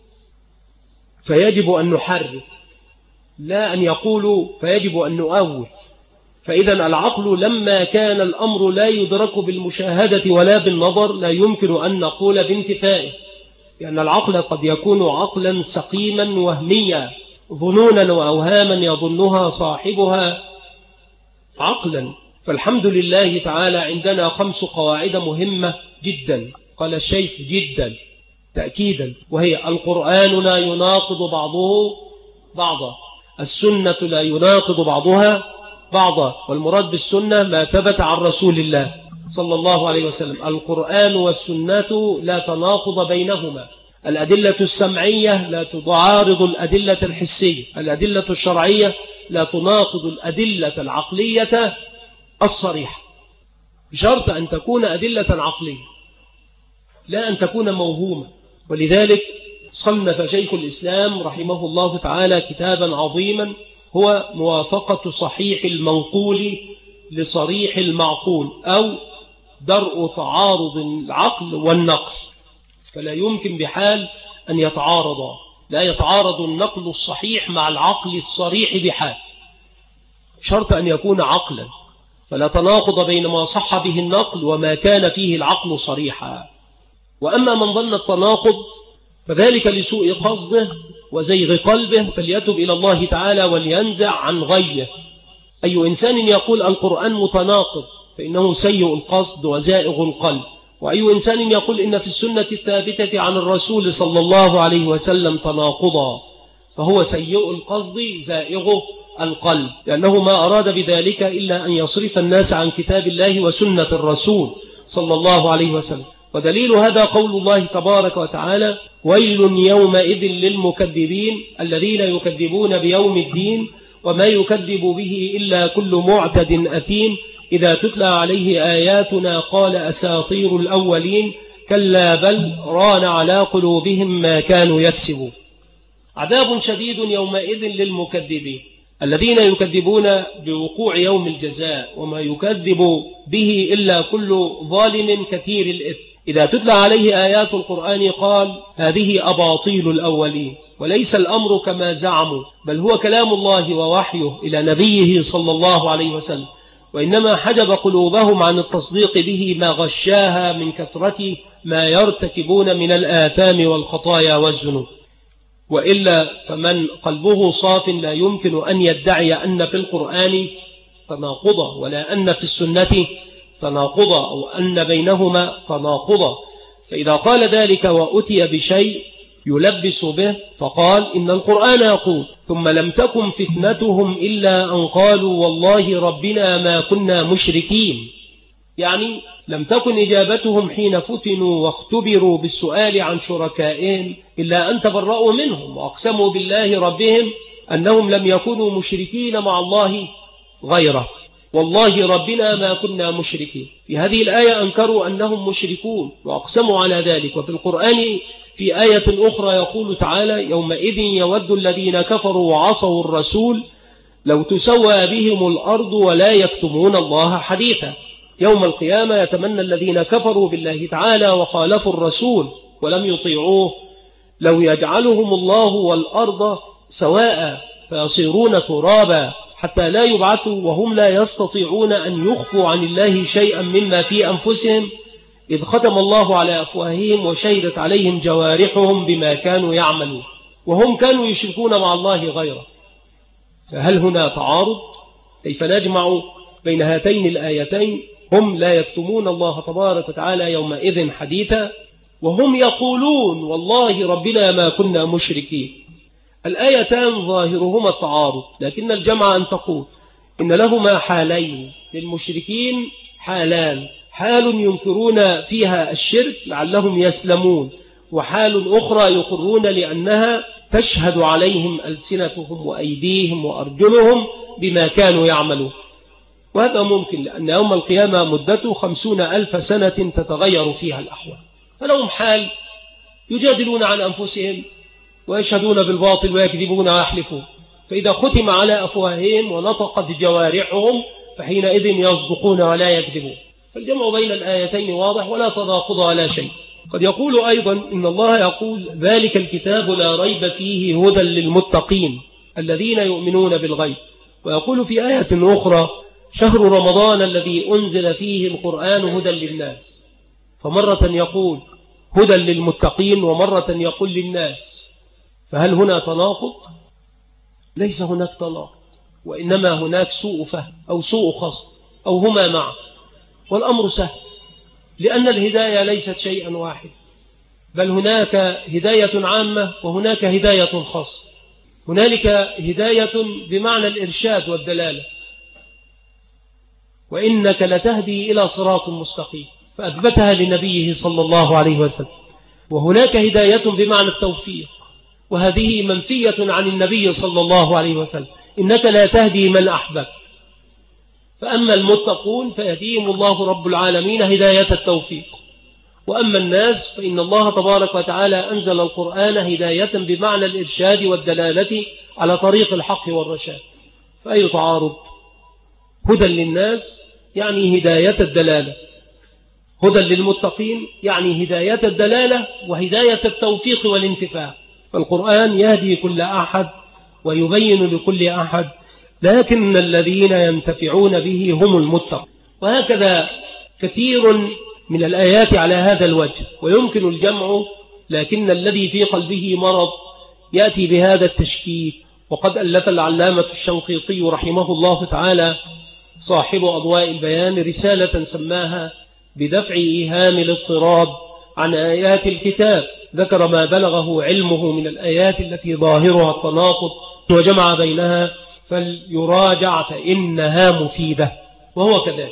فيجب أن نحرف، لا أن يقولوا فيجب أن نؤول. فإذا العقل لما كان الأمر لا يدرك بالمشاهدة ولا بالنظر لا يمكن أن نقول بانتفائه، لأن العقل قد يكون عقلا سقيما وهميا، ظنونا وأوهاما يظنها صاحبها عقلا. فالحمد لله تعالى عندنا 5 قواعد مهمة جدا، قال الشيخ جدا تأكيدا، وهي القرآن لا يناقض بعضه بعضا، السنة لا يناقض بعضها بعضا، والمراد بالسنة ما ثبت عن رسول الله صلى الله عليه وسلم. القرآن والسنة لا تناقض بينهما، الأدلة السمعية لا تعارض الأدلة الحسية، الأدلة الشرعية لا تناقض الأدلة العقلية الصريحة، بشرط أن تكون أدلة عقلية لا أن تكون موهومة. ولذلك صنف شيخ الإسلام رحمه الله تعالى كتابا عظيما هو موافقة صحيح المنقول لصريح المعقول، أو درء تعارض العقل والنقل، فلا يمكن بحال أن يتعارضا، لا يتعارض النقل الصحيح مع العقل الصريح بحال، شرط أن يكون عقلا، فلا تناقض بين ما صح به النقل وما كان فيه العقل صريحا. وأما من ظن التناقض فذلك لسوء قصده وزيغ قلبه، فليتب إلى الله تعالى ولينزع عن غيه. أي إنسان يقول القرآن متناقض فإنه سيء القصد وزائغ القلب، وأي إنسان يقول إن في السنة الثابتة عن الرسول صلى الله عليه وسلم تناقضا فهو سيء القصد زائغ القلب، لأنه ما أراد بذلك إلا أن يصرف الناس عن كتاب الله وسنة الرسول صلى الله عليه وسلم. ودليل هذا قول الله تبارك وتعالى ويل يومئذ للمكذبين الذين يكذبون بيوم الدين وما يكذب به إلا كل معتد أثيم إذا تتلى عليه آياتنا قال أساطير الأولين كلا بل ران على قلوبهم ما كانوا يكسبون. عذاب شديد يومئذ للمكذبين الذين يكذبون بوقوع يوم الجزاء وما يكذب به إلا كل ظالم كثير الإثم. إذا تتلى عليه آيات القرآن قال هذه أباطيل الأولين، وليس الأمر كما زعموا بل هو كلام الله ووحيه إلى نبيه صلى الله عليه وسلم، وإنما حجب قلوبهم عن التصديق به ما غشاها من كثرة ما يرتكبون من الآثام والخطايا والذنوب. وإلا فمن قلبه صاف لا يمكن أن يدعي أن في القرآن تناقضا ولا أن في السنة تناقضا أو أن بينهما تناقضا. فإذا قال ذلك وأتي بشيء يلبس به فقال إن القرآن يقول ثم لم تكن فتنتهم إلا أن قالوا والله ربنا ما كنا مشركين، يعني لم تكن إجابتهم حين فتنوا واختبروا بالسؤال عن شركائهم إلا أن تبرؤوا منهم وأقسموا بالله ربهم أنهم لم يكونوا مشركين مع الله غيره. والله ربنا ما كنا مشركين. في هذه الآية أنكروا أنهم مشركون وأقسموا على ذلك. وفي القرآن في آية أخرى يقول تعالى يومئذ يود الذين كفروا وعصوا الرسول لو تسوى بهم الأرض ولا يكتمون الله حديثا. يوم القيامة يتمنى الذين كفروا بالله تعالى وخالفوا الرسول ولم يطيعوه لو يجعلهم الله والأرض سواء فيصيرون ترابا حتى لا يبعثوا وهم لا يستطيعون أن يخفوا عن الله شيئا مما في أنفسهم إذ ختم الله على أفواههم وشهدت عليهم جوارحهم بما كانوا يعملون وهم كانوا يشركون مع الله غيره. فهل هنا تعارض؟ كيف نجمع بين هاتين الآيتين؟ هم لا يكتمون الله تبارك وتعالى يومئذ حديثا وهم يقولون والله ربنا ما كنا مشركين. الآيتان ظاهرهما التعارض، لكن الجمع أن تقول إن لهما حالين، للمشركين حالان، حال ينكرون فيها الشرك لعلهم يسلمون، وحال أخرى يقرون لأنها تشهد عليهم ألسنتهم وأيديهم وأرجلهم بما كانوا يعملون. وهذا ممكن لأن يوم القيامة مدته 50,000 سنة تتغير فيها الأحوال. فلهم حال يجادلون عن أنفسهم ويشهدون بالباطل ويكذبون ويحلفون، فإذا ختم على أفواههم ونطقت جوارحهم فحينئذ يصدقون ولا يكذبون. فالجمع بين الآيتين واضح ولا تناقض ولا شيء. قد يقول أيضا إن الله يقول ذلك الكتاب لا ريب فيه هدى للمتقين الذين يؤمنون بالغيب، ويقول في آية أخرى شهر رمضان الذي أنزل فيه القرآن هدى للناس، فمرة يقول هدى للمتقين ومرة يقول للناس. فهل هنا تناقض؟ ليس هناك تناقض، وإنما هناك سوء فهم أو سوء قصد أو هما معا. والأمر سهل لأن الهداية ليست شيئا واحد، بل هناك هداية عامة وهناك هداية خاصة. هنالك هداية بمعنى الإرشاد والدلالة، وإنك لتهدي إلى صراط مستقيم فأثبتها لنبيه صلى الله عليه وسلم. وهناك هداية بمعنى التوفيق، وهذه منفية عن النبي صلى الله عليه وسلم، إنك لا تهدي من أحببت. فأما المتقون فيهديهم الله رب العالمين هداية التوفيق، وأما الناس فإن الله تبارك وتعالى أنزل القرآن هداية بمعنى الإرشاد والدلالة على طريق الحق والرشاد. فأي تعارض؟ هدى للناس يعني هداية الدلالة، هدى للمتقين يعني هداية الدلالة وهداية التوفيق والانتفاع. فالقرآن يهدي كل أحد ويبين لكل أحد، لكن الذين ينتفعون به هم المتقون. وهكذا كثير من الآيات على هذا الوجه، ويمكن الجمع، لكن الذي في قلبه مرض يأتي بهذا التشكيك. وقد ألف العلامة الشنقيطي رحمه الله تعالى صاحب أضواء البيان رسالة سماها بدفع إيهام الاضطراب عن آيات الكتاب، ذكر ما بلغه علمه من الآيات التي ظاهرها التناقض وجمع بينها، فليراجع فإنها مفيدة. وهو كذلك.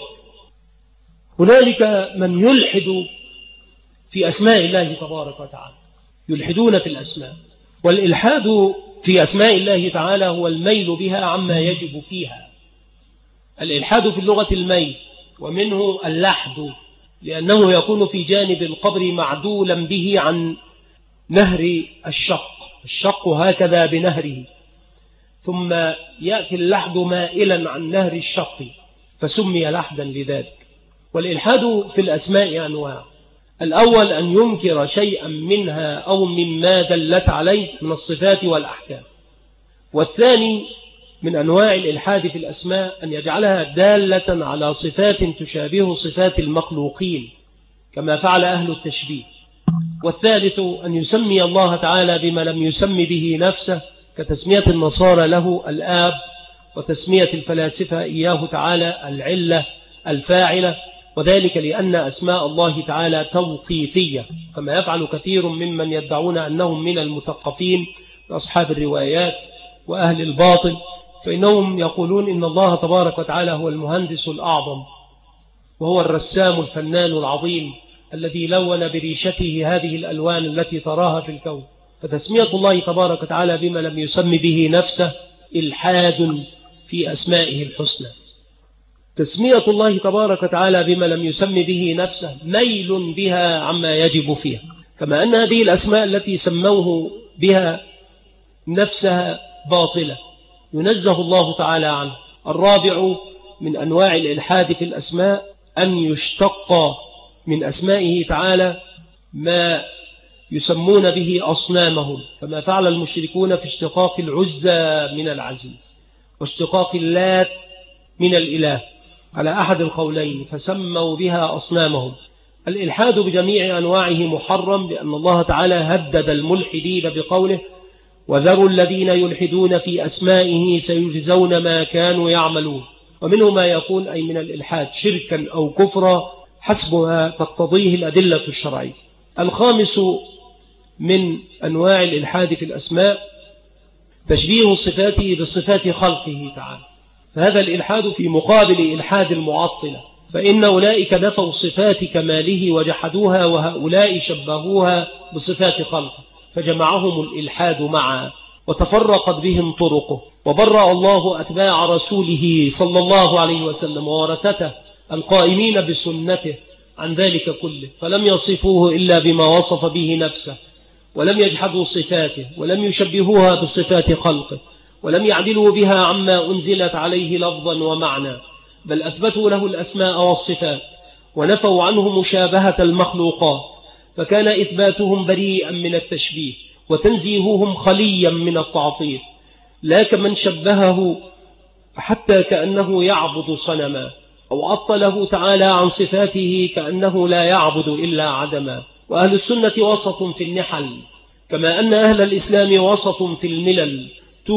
هنالك من يلحد في أسماء الله تبارك وتعالى، يلحدون في الأسماء. والإلحاد في أسماء الله تعالى هو الميل بها عما يجب فيها. الإلحاد في اللغة الميل، ومنه اللحد، لأنه يكون في جانب القبر معدولا به عن نهر الشق هكذا بنهره، ثم يأتي اللحد مائلا عن نهر الشق فسمي لحدا لذلك. والإلحاد في الأسماء أنواع: الأول أن ينكر شيئا منها أو مما دلت عليه من الصفات والأحكام. والثاني من أنواع الإلحاد في الأسماء أن يجعلها دالة على صفات تشابه صفات المخلوقين كما فعل أهل التشبيه. والثالث أن يسمي الله تعالى بما لم يسم به نفسه، كتسمية النصارى له الآب، وتسمية الفلاسفة إياه تعالى العلة الفاعلة، وذلك لأن أسماء الله تعالى توقيفية، كما يفعل كثير ممن يدعون أنهم من المثقفين أصحاب الروايات وأهل الباطل، فإنهم يقولون إن الله تبارك وتعالى هو المهندس الأعظم، وهو الرسام الفنان العظيم الذي لون بريشته هذه الألوان التي تراها في الكون. فتسمية الله تبارك وتعالى بما لم يسم به نفسه إلحاد في أسمائه الحسنى. تسمية الله تبارك وتعالى بما لم يسم به نفسه ميل بها عما يجب فيها، كما أن هذه الأسماء التي سموه بها نفسها باطلة ينزه الله تعالى عنه. الرابع من أنواع الإلحاد في الأسماء أن يشتق من أسمائه تعالى ما يسمون به أصنامهم، كما فعل المشركون في اشتقاق العزى من العزيز واشتقاق اللات من الإله على أحد القولين، فسموا بها أصنامهم. الإلحاد بجميع أنواعه محرم، لأن الله تعالى هدد الملحدين بقوله: وذروا الذين يلحدون في أسمائه سيجزون ما كانوا يعملون. ومنه ما يكون أي من الإلحاد شركا أو كفرا حسب ما تقتضيه الأدلة الشرعية. الخامس من أنواع الإلحاد في الأسماء تشبيه صفاته بصفات خلقه تعالى، فهذا الإلحاد في مقابل إلحاد المعطلة، فإن أولئك نفوا صفات كماله وجحدوها، وهؤلاء شبهوها بصفات خلقه، فجمعهم الإلحاد معا وتفرقت بهم طرقه. وبرأ الله أتباع رسوله صلى الله عليه وسلم وورثته القائمين بسنته عن ذلك كله، فلم يصفوه إلا بما وصف به نفسه، ولم يجحدوا صفاته، ولم يشبهوها بصفات خلقه، ولم يعدلوا بها عما أنزلت عليه لفظا ومعنى، بل أثبتوا له الأسماء والصفات ونفوا عنه مشابهة المخلوقات، فكان إثباتهم بريئا من التشبيه وتنزيههم خليا من التعطيل، لا كمن شبهه حتى كأنه يعبد صنما، أو عطله تعالى عن صفاته كأنه لا يعبد إلا عدما. وأهل السنة وسط في النحل، كما أن أهل الإسلام وسط في الملل،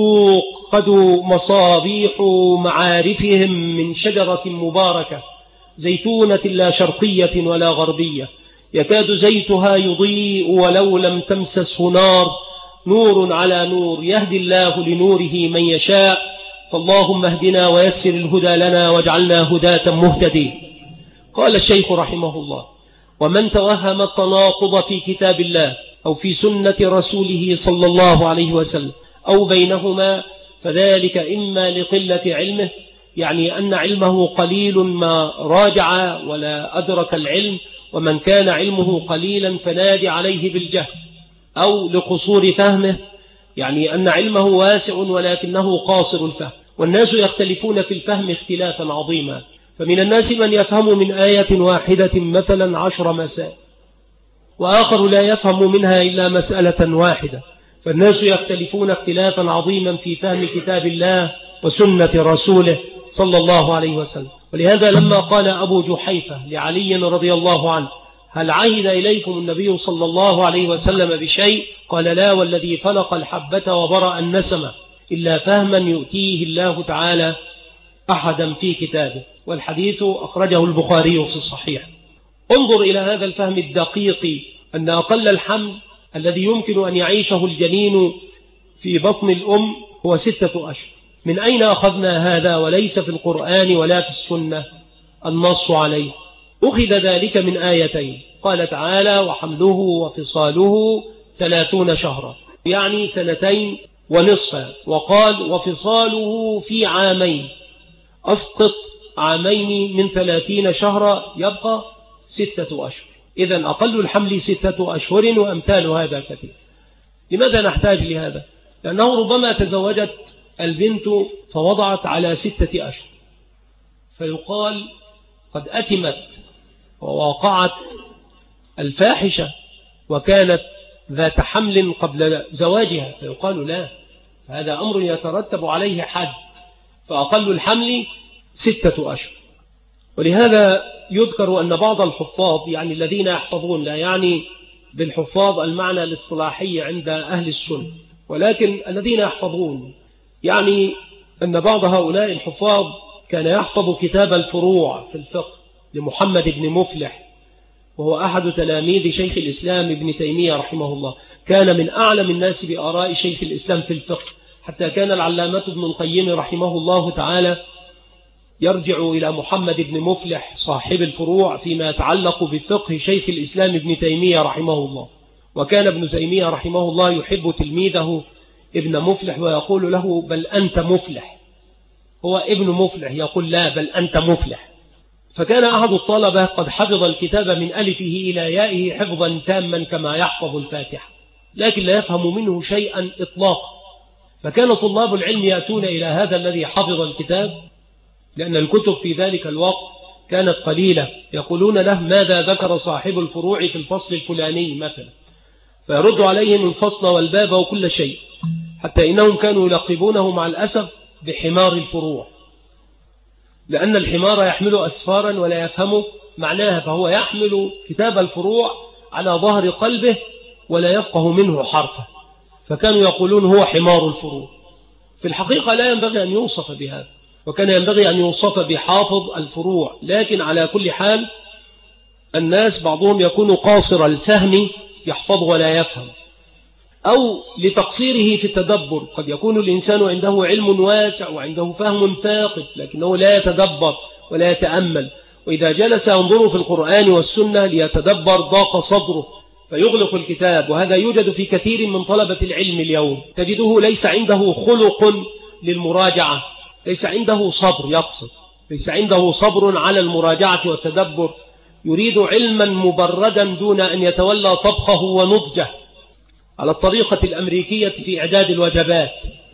توقد مصابيح معارفهم من شجرة مباركة زيتونة لا شرقية ولا غربية، يكاد زيتها يضيء ولو لم تمسسه نار، نور على نور، يهدي الله لنوره من يشاء، فاللهم اهدنا ويسر الهدى لنا واجعلنا هداة مهتدين. قال الشيخ رحمه الله: ومن توهم التناقض في كتاب الله أو في سنة رسوله صلى الله عليه وسلم أو بينهما، فذلك إما لقلة علمه، يعني أن علمه قليل ما راجع ولا أدرك العلم، ومن كان علمه قليلا فنادي عليه بالجهل، أو لقصور فهمه، يعني أن علمه واسع ولكنه قاصر الفهم، والناس يختلفون في الفهم اختلافا عظيما، فمن الناس من يفهم من آية واحدة مثلا 10 مسائل، وآخر لا يفهم منها إلا مسألة واحدة، فالناس يختلفون اختلافا عظيما في فهم كتاب الله وسنة رسوله صلى الله عليه وسلم. ولهذا لما قال أبو جحيفة لعلي رضي الله عنه: هل عهد إليكم النبي صلى الله عليه وسلم بشيء؟ قال: لا والذي فلق الحبة وبرأ النسمة إلا فهما يؤتيه الله تعالى أحدا في كتابه. والحديث أخرجه البخاري في الصحيح. انظر إلى هذا الفهم الدقيق، أن أقل الحمل الذي يمكن أن يعيشه الجنين في بطن الأم هو 6 أشهر. من أين أخذنا هذا وليس في القرآن ولا في السنة النص عليه؟ أخذ ذلك من آيتين، قال تعالى: وحمله وفصاله 30 شهرا، يعني 2.5 سنة، وقال: وفصاله في 2 عام، أسقط 2 عام من 30 شهرا يبقى 6 أشهر. إذن أقل الحمل 6 أشهر، وأمثال هذا كثير. لماذا نحتاج لهذا؟ لأنه ربما تزوجت البنت فوضعت على 6 أشهر، فيقال قد أتمت وواقعت الفاحشة وكانت ذات حمل قبل زواجها، فيقال لا، هذا أمر يترتب عليه حد، فأقل الحمل 6 أشهر. ولهذا يذكر أن بعض الحفاظ، يعني الذين يحفظون، لا يعني بالحفاظ المعنى الاصطلاحي عند أهل السنة، ولكن الذين يحفظون، يعني أن بعض هؤلاء الحفاظ كان يحفظ كتاب الفروع في الفقه لمحمد بن مفلح، وهو أحد تلاميذ شيخ الإسلام ابن تيمية رحمه الله، كان من أعلم الناس بآراء شيخ الإسلام في الفقه، حتى كان العلامة ابن القيم رحمه الله تعالى يرجع إلى محمد بن مفلح صاحب الفروع فيما يتعلق بفقه شيخ الإسلام ابن تيمية رحمه الله. وكان ابن تيمية رحمه الله يحب تلميذه ابن مفلح ويقول له: بل أنت مفلح. هو ابن مفلح، يقول لا بل أنت مفلح. فكان أحد الطلبة قد حفظ الكتاب من ألفه إلى يائه حفظا تاما كما يحفظ الفاتحة، لكن لا يفهم منه شيئا إطلاقا. فكان طلاب العلم يأتون إلى هذا الذي حفظ الكتاب، لأن الكتب في ذلك الوقت كانت قليلة، يقولون له ماذا ذكر صاحب الفروع في الفصل الفلاني مثلا، فيرد عليهم الفصل والباب وكل شيء، حتى إنهم كانوا يلقبونه مع الأسف بحمار الفروع، لأن الحمار يحمل أسفارا ولا يفهم معناها، فهو يحمل كتاب الفروع على ظهر قلبه ولا يفقه منه حرفا، فكانوا يقولون هو حمار الفروع. في الحقيقة لا ينبغي أن يوصف بهذا، وكان ينبغي أن يوصف بحافظ الفروع. لكن على كل حال الناس بعضهم يكون قاصر الفهم، يحفظ ولا يفهم، أو لتقصيره في التدبر. قد يكون الإنسان عنده علم واسع وعنده فهم ثاقب، لكنه لا يتدبر ولا يتأمل، وإذا جلس ينظر في القرآن والسنة ليتدبر ضاق صدره فيغلق الكتاب. وهذا يوجد في كثير من طلبة العلم اليوم، تجده ليس عنده خلق للمراجعة، ليس عنده صبر، يقصد ليس عنده صبر على المراجعة والتدبر، يريد علما مبردا دون أن يتولى طبخه ونضجه على الطريقة الأمريكية في إعداد الوجبات،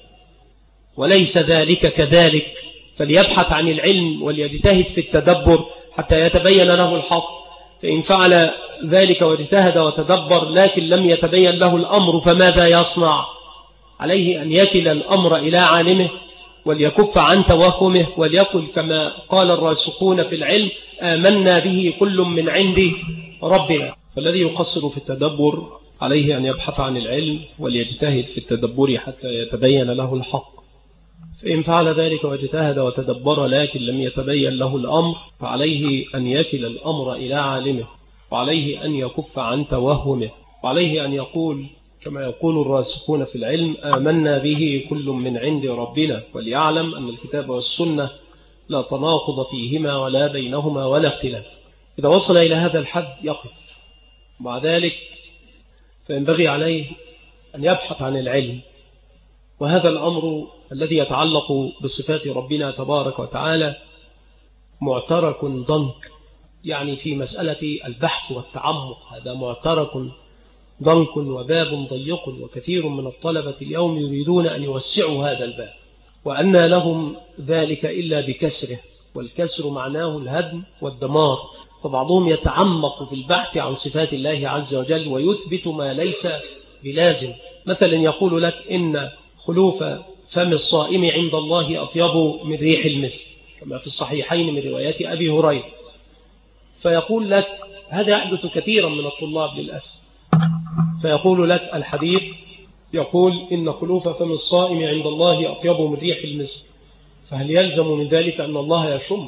وليس ذلك كذلك. فليبحث عن العلم وليجتهد في التدبر حتى يتبين له الحق. فإن فعل ذلك واجتهد وتدبر لكن لم يتبين له الأمر فماذا يصنع؟ عليه أن يكل الأمر إلى عالمه وليكف عن توهمه، وليقل كما قال الراسخون في العلم آمنا به كل من عند ربنا. فالذي يقصر في التدبر عليه أن يبحث عن العلم وليجتهد في التدبر حتى يتبين له الحق. فإن فعل ذلك واجتهد وتدبر لكن لم يتبين له الأمر فعليه أن يكل الأمر إلى عالمه، وعليه أن يكف عن توهمه، وعليه أن يقول كما يقول الراسخون في العلم آمنا به كل من عند ربنا، وليعلم أن الكتاب والسنة لا تناقض فيهما ولا بينهما ولا اختلاف. إذا وصل إلى هذا الحد يقف، مع ذلك فينبغي عليه أن يبحث عن العلم. وهذا الأمر الذي يتعلق بصفات ربنا تبارك وتعالى معترك ضنك، يعني في مسألة البحث والتعمق هذا معترك ضنك وباب ضيق، وكثير من الطلبة اليوم يريدون أن يوسعوا هذا الباب، وأن لهم ذلك إلا بكسره، والكسر معناه الهدم والدمار. فبعضهم يتعمق في البحث عن صفات الله عز وجل ويثبت ما ليس بلازم. مثلا يقول لك إن خلوف فم الصائم عند الله أطيب من ريح المسك، كما في الصحيحين من روايات أبي هريرة. فيقول لك هذا يحدث كثيرا من الطلاب للأسف، فيقول لك الحديث يقول إن خلوف فم الصائم عند الله أطيب من ريح المسك، فهل يلزم من ذلك أن الله يشم؟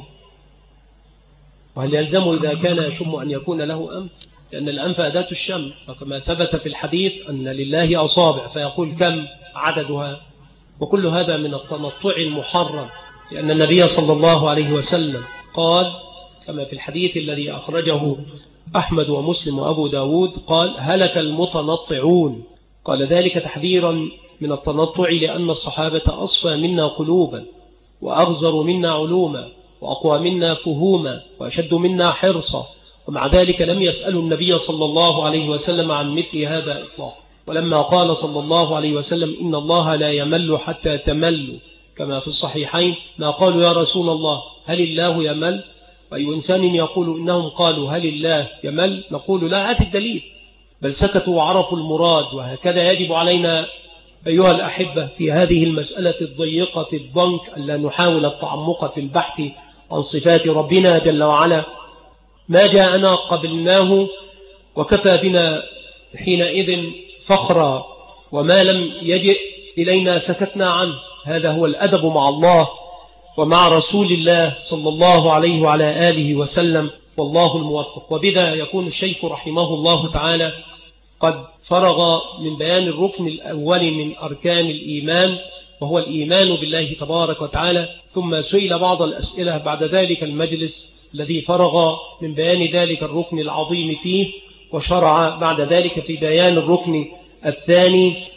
وهل يلزم إذا كان يشم أن يكون له أنف؟ لأن الأنف أداة الشم، وكما ثبت في الحديث أن لله أصابع، فيقول كم عددها؟ وكل هذا من التنطع المحرم، لأن النبي صلى الله عليه وسلم قال كما في الحديث الذي أخرجه أحمد ومسلم وأبو داود قال هلك المتنطعون. قال ذلك تحذيرا من التنطع، لأن الصحابة أصفى منا قلوبا وأغزر منا علوما وأقوى منا فهوما وأشد منا حرصا، ومع ذلك لم يسألوا النبي صلى الله عليه وسلم عن مثل هذا إطلاقا. ولما قال صلى الله عليه وسلم إن الله لا يمل حتى تملوا كما في الصحيحين، ما قالوا يا رسول الله هل الله يمل؟ وأي إنسان يقول إنهم قالوا هل الله يمل نقول لا، هات الدليل. بل سكتوا وعرفوا المراد. وهكذا يجب علينا أيها الأحبة في هذه المسألة الضيقة الضنك ألا نحاول التعمق في البحث عن صفات ربنا جل وعلا. ما جاءنا قبلناه وكفى بنا حينئذ فخرا، وما لم يجئ إلينا سكتنا عنه. هذا هو الأدب مع الله ومع رسول الله صلى الله عليه وعلى آله وسلم، والله الموفق. وبذا يكون الشيخ رحمه الله تعالى قد فرغ من بيان الركن الأول من أركان الإيمان، وهو الإيمان بالله تبارك وتعالى. ثم سئل بعض الأسئلة بعد ذلك المجلس الذي فرغ من بيان ذلك الركن العظيم فيه، وشرع بعد ذلك في بيان الركن الثاني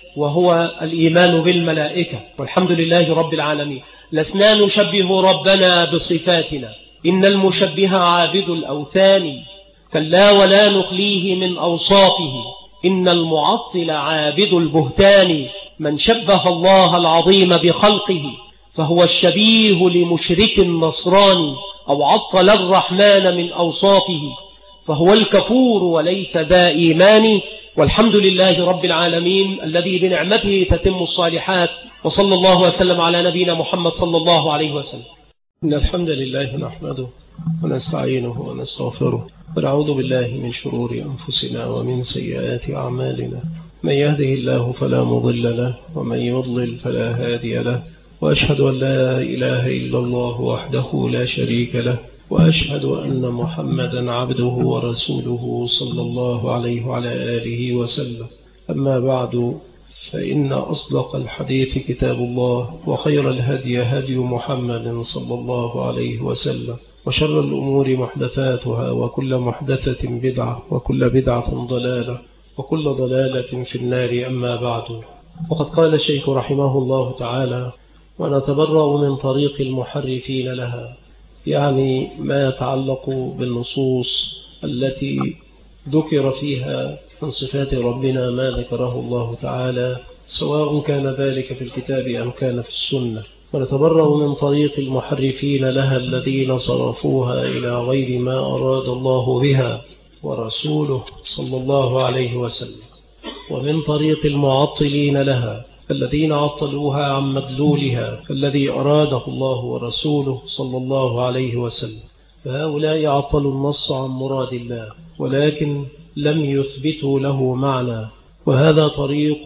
وهو الإيمان بالملائكة، والحمد لله رب العالمين. لسنا نشبه ربنا بصفاتنا، إن المشبه عابد الأوثان، كلا ولا نخليه من أوصافه، إن المعطل عابد البهتان. من شبه الله العظيم بخلقه فهو الشبيه لمشرك نصراني، أو عطل الرحمن من أوصافه فهو الكفور وليس ذا إيمان. والحمد لله رب العالمين الذي بنعمته تتم الصالحات، وصلى الله وسلم على نبينا محمد صلى الله عليه وسلم. إن الحمد لله نحمده ونستعينه ونستغفره، ونعوذ بالله من شرور أنفسنا ومن سيئات أعمالنا. من يهده الله فلا مضل له، ومن يضلل فلا هادي له، وأشهد أن لا إله إلا الله وحده لا شريك له، وأشهد أن محمدا عبده ورسوله صلى الله عليه وعلى آله وسلم. أما بعد، فإن أصدق الحديث كتاب الله، وخير الهدي هدي محمد صلى الله عليه وسلم، وشر الأمور محدثاتها، وكل محدثة بدعة، وكل بدعة ضلالة، وكل ضلالة في النار. أما بعد، وقد قال الشيخ رحمه الله تعالى: ونتبرأ من طريق المحرفين لها، يعني ما يتعلق بالنصوص التي ذكر فيها من صفات ربنا ما ذكره الله تعالى، سواء كان ذلك في الكتاب أم كان في السنة. ونتبرأ من طريق المحرفين لها الذين صرفوها إلى غير ما أراد الله بها ورسوله صلى الله عليه وسلم، ومن طريق المعطلين لها الذين عطلوها عن مدلولها الذي أراده الله ورسوله صلى الله عليه وسلم. فهؤلاء عطلوا النص عن مراد الله، ولكن لم يثبتوا له معنى، وهذا طريق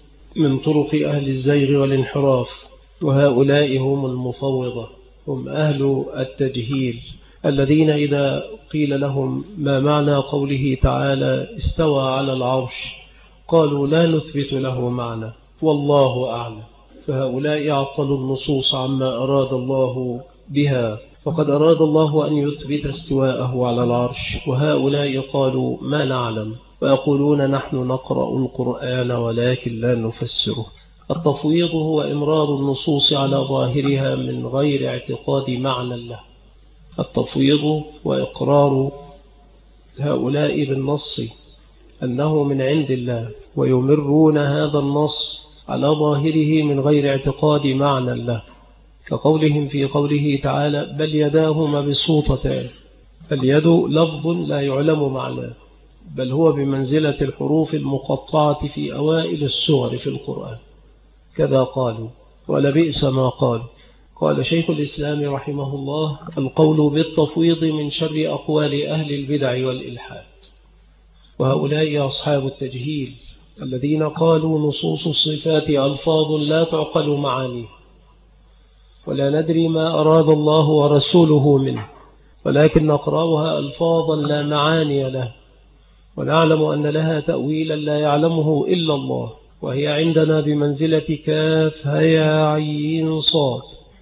من طرق أهل الزيغ والانحراف. وهؤلاء هم المفوضة، هم أهل التجهيل، الذين إذا قيل لهم ما معنى قوله تعالى استوى على العرش قالوا لا نثبت له معنى والله أعلم. فهؤلاء عطلوا النصوص عما أراد الله بها، فقد أراد الله أن يثبت استواءه على العرش، وهؤلاء قالوا ما نعلم، ويقولون نحن نقرأ القرآن ولكن لا نفسره. التفويض هو إمرار النصوص على ظاهرها من غير اعتقاد معنى له. التفويض وإقرار هؤلاء بالنص أنه من عند الله، ويمرون هذا النص على ظاهره من غير اعتقاد معنى له، كقولهم في قوله تعالى بل يداه مبسوطتان. اليد لفظ لا يعلم معناه، بل هو بمنزلة الحروف المقطعة في أوائل السور في القرآن. كذا قالوا ولبئس ما قالوا. قال شيخ الإسلام رحمه الله: القول بالتفويض من شر أقوال أهل البدع والإلحاد. وهؤلاء أصحاب التجهيل الذين قالوا نصوص الصفات ألفاظ لا تعقل معانيه، ولا ندري ما أراد الله ورسوله منه، ولكن نقرأها ألفاظا لا معاني له، ونعلم أن لها تأويلا لا يعلمه إلا الله، وهي عندنا بمنزلة كاف هيا عين صاد،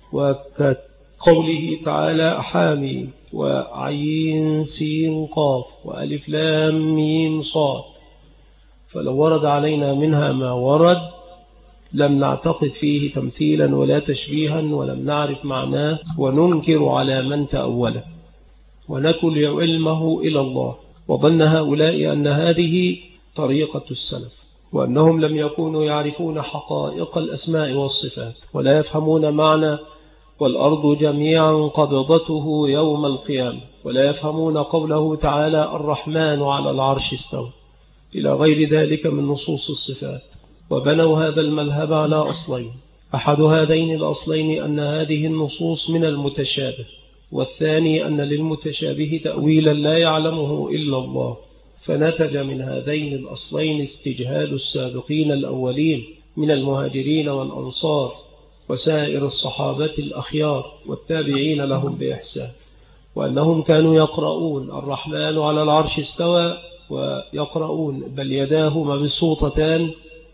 وكقوله تعالى حامي وعين سين قاف وألف لام ميم صاد. فلو ورد علينا منها ما ورد لم نعتقد فيه تمثيلا ولا تشبيها، ولم نعرف معناه، وننكر على من تأوله، ونكل علمه إلى الله. وظن هؤلاء أن هذه طريقة السلف، وأنهم لم يكونوا يعرفون حقائق الأسماء والصفات، ولا يفهمون معنى والأرض جميعا قبضته يوم القيامة، ولا يفهمون قوله تعالى الرحمن على العرش استوى، إلى غير ذلك من نصوص الصفات. وبنوا هذا المذهب على أصلين: أحد هذين الأصلين أن هذه النصوص من المتشابه، والثاني أن للمتشابه تأويلا لا يعلمه إلا الله. فنتج من هذين الأصلين استجهال السابقين الأولين من المهاجرين والأنصار وسائر الصحابة الأخيار والتابعين لهم بإحسان، وأنهم كانوا يقرؤون الرحمن على العرش استوى، ويقرؤون بل يداه مبسوطتان،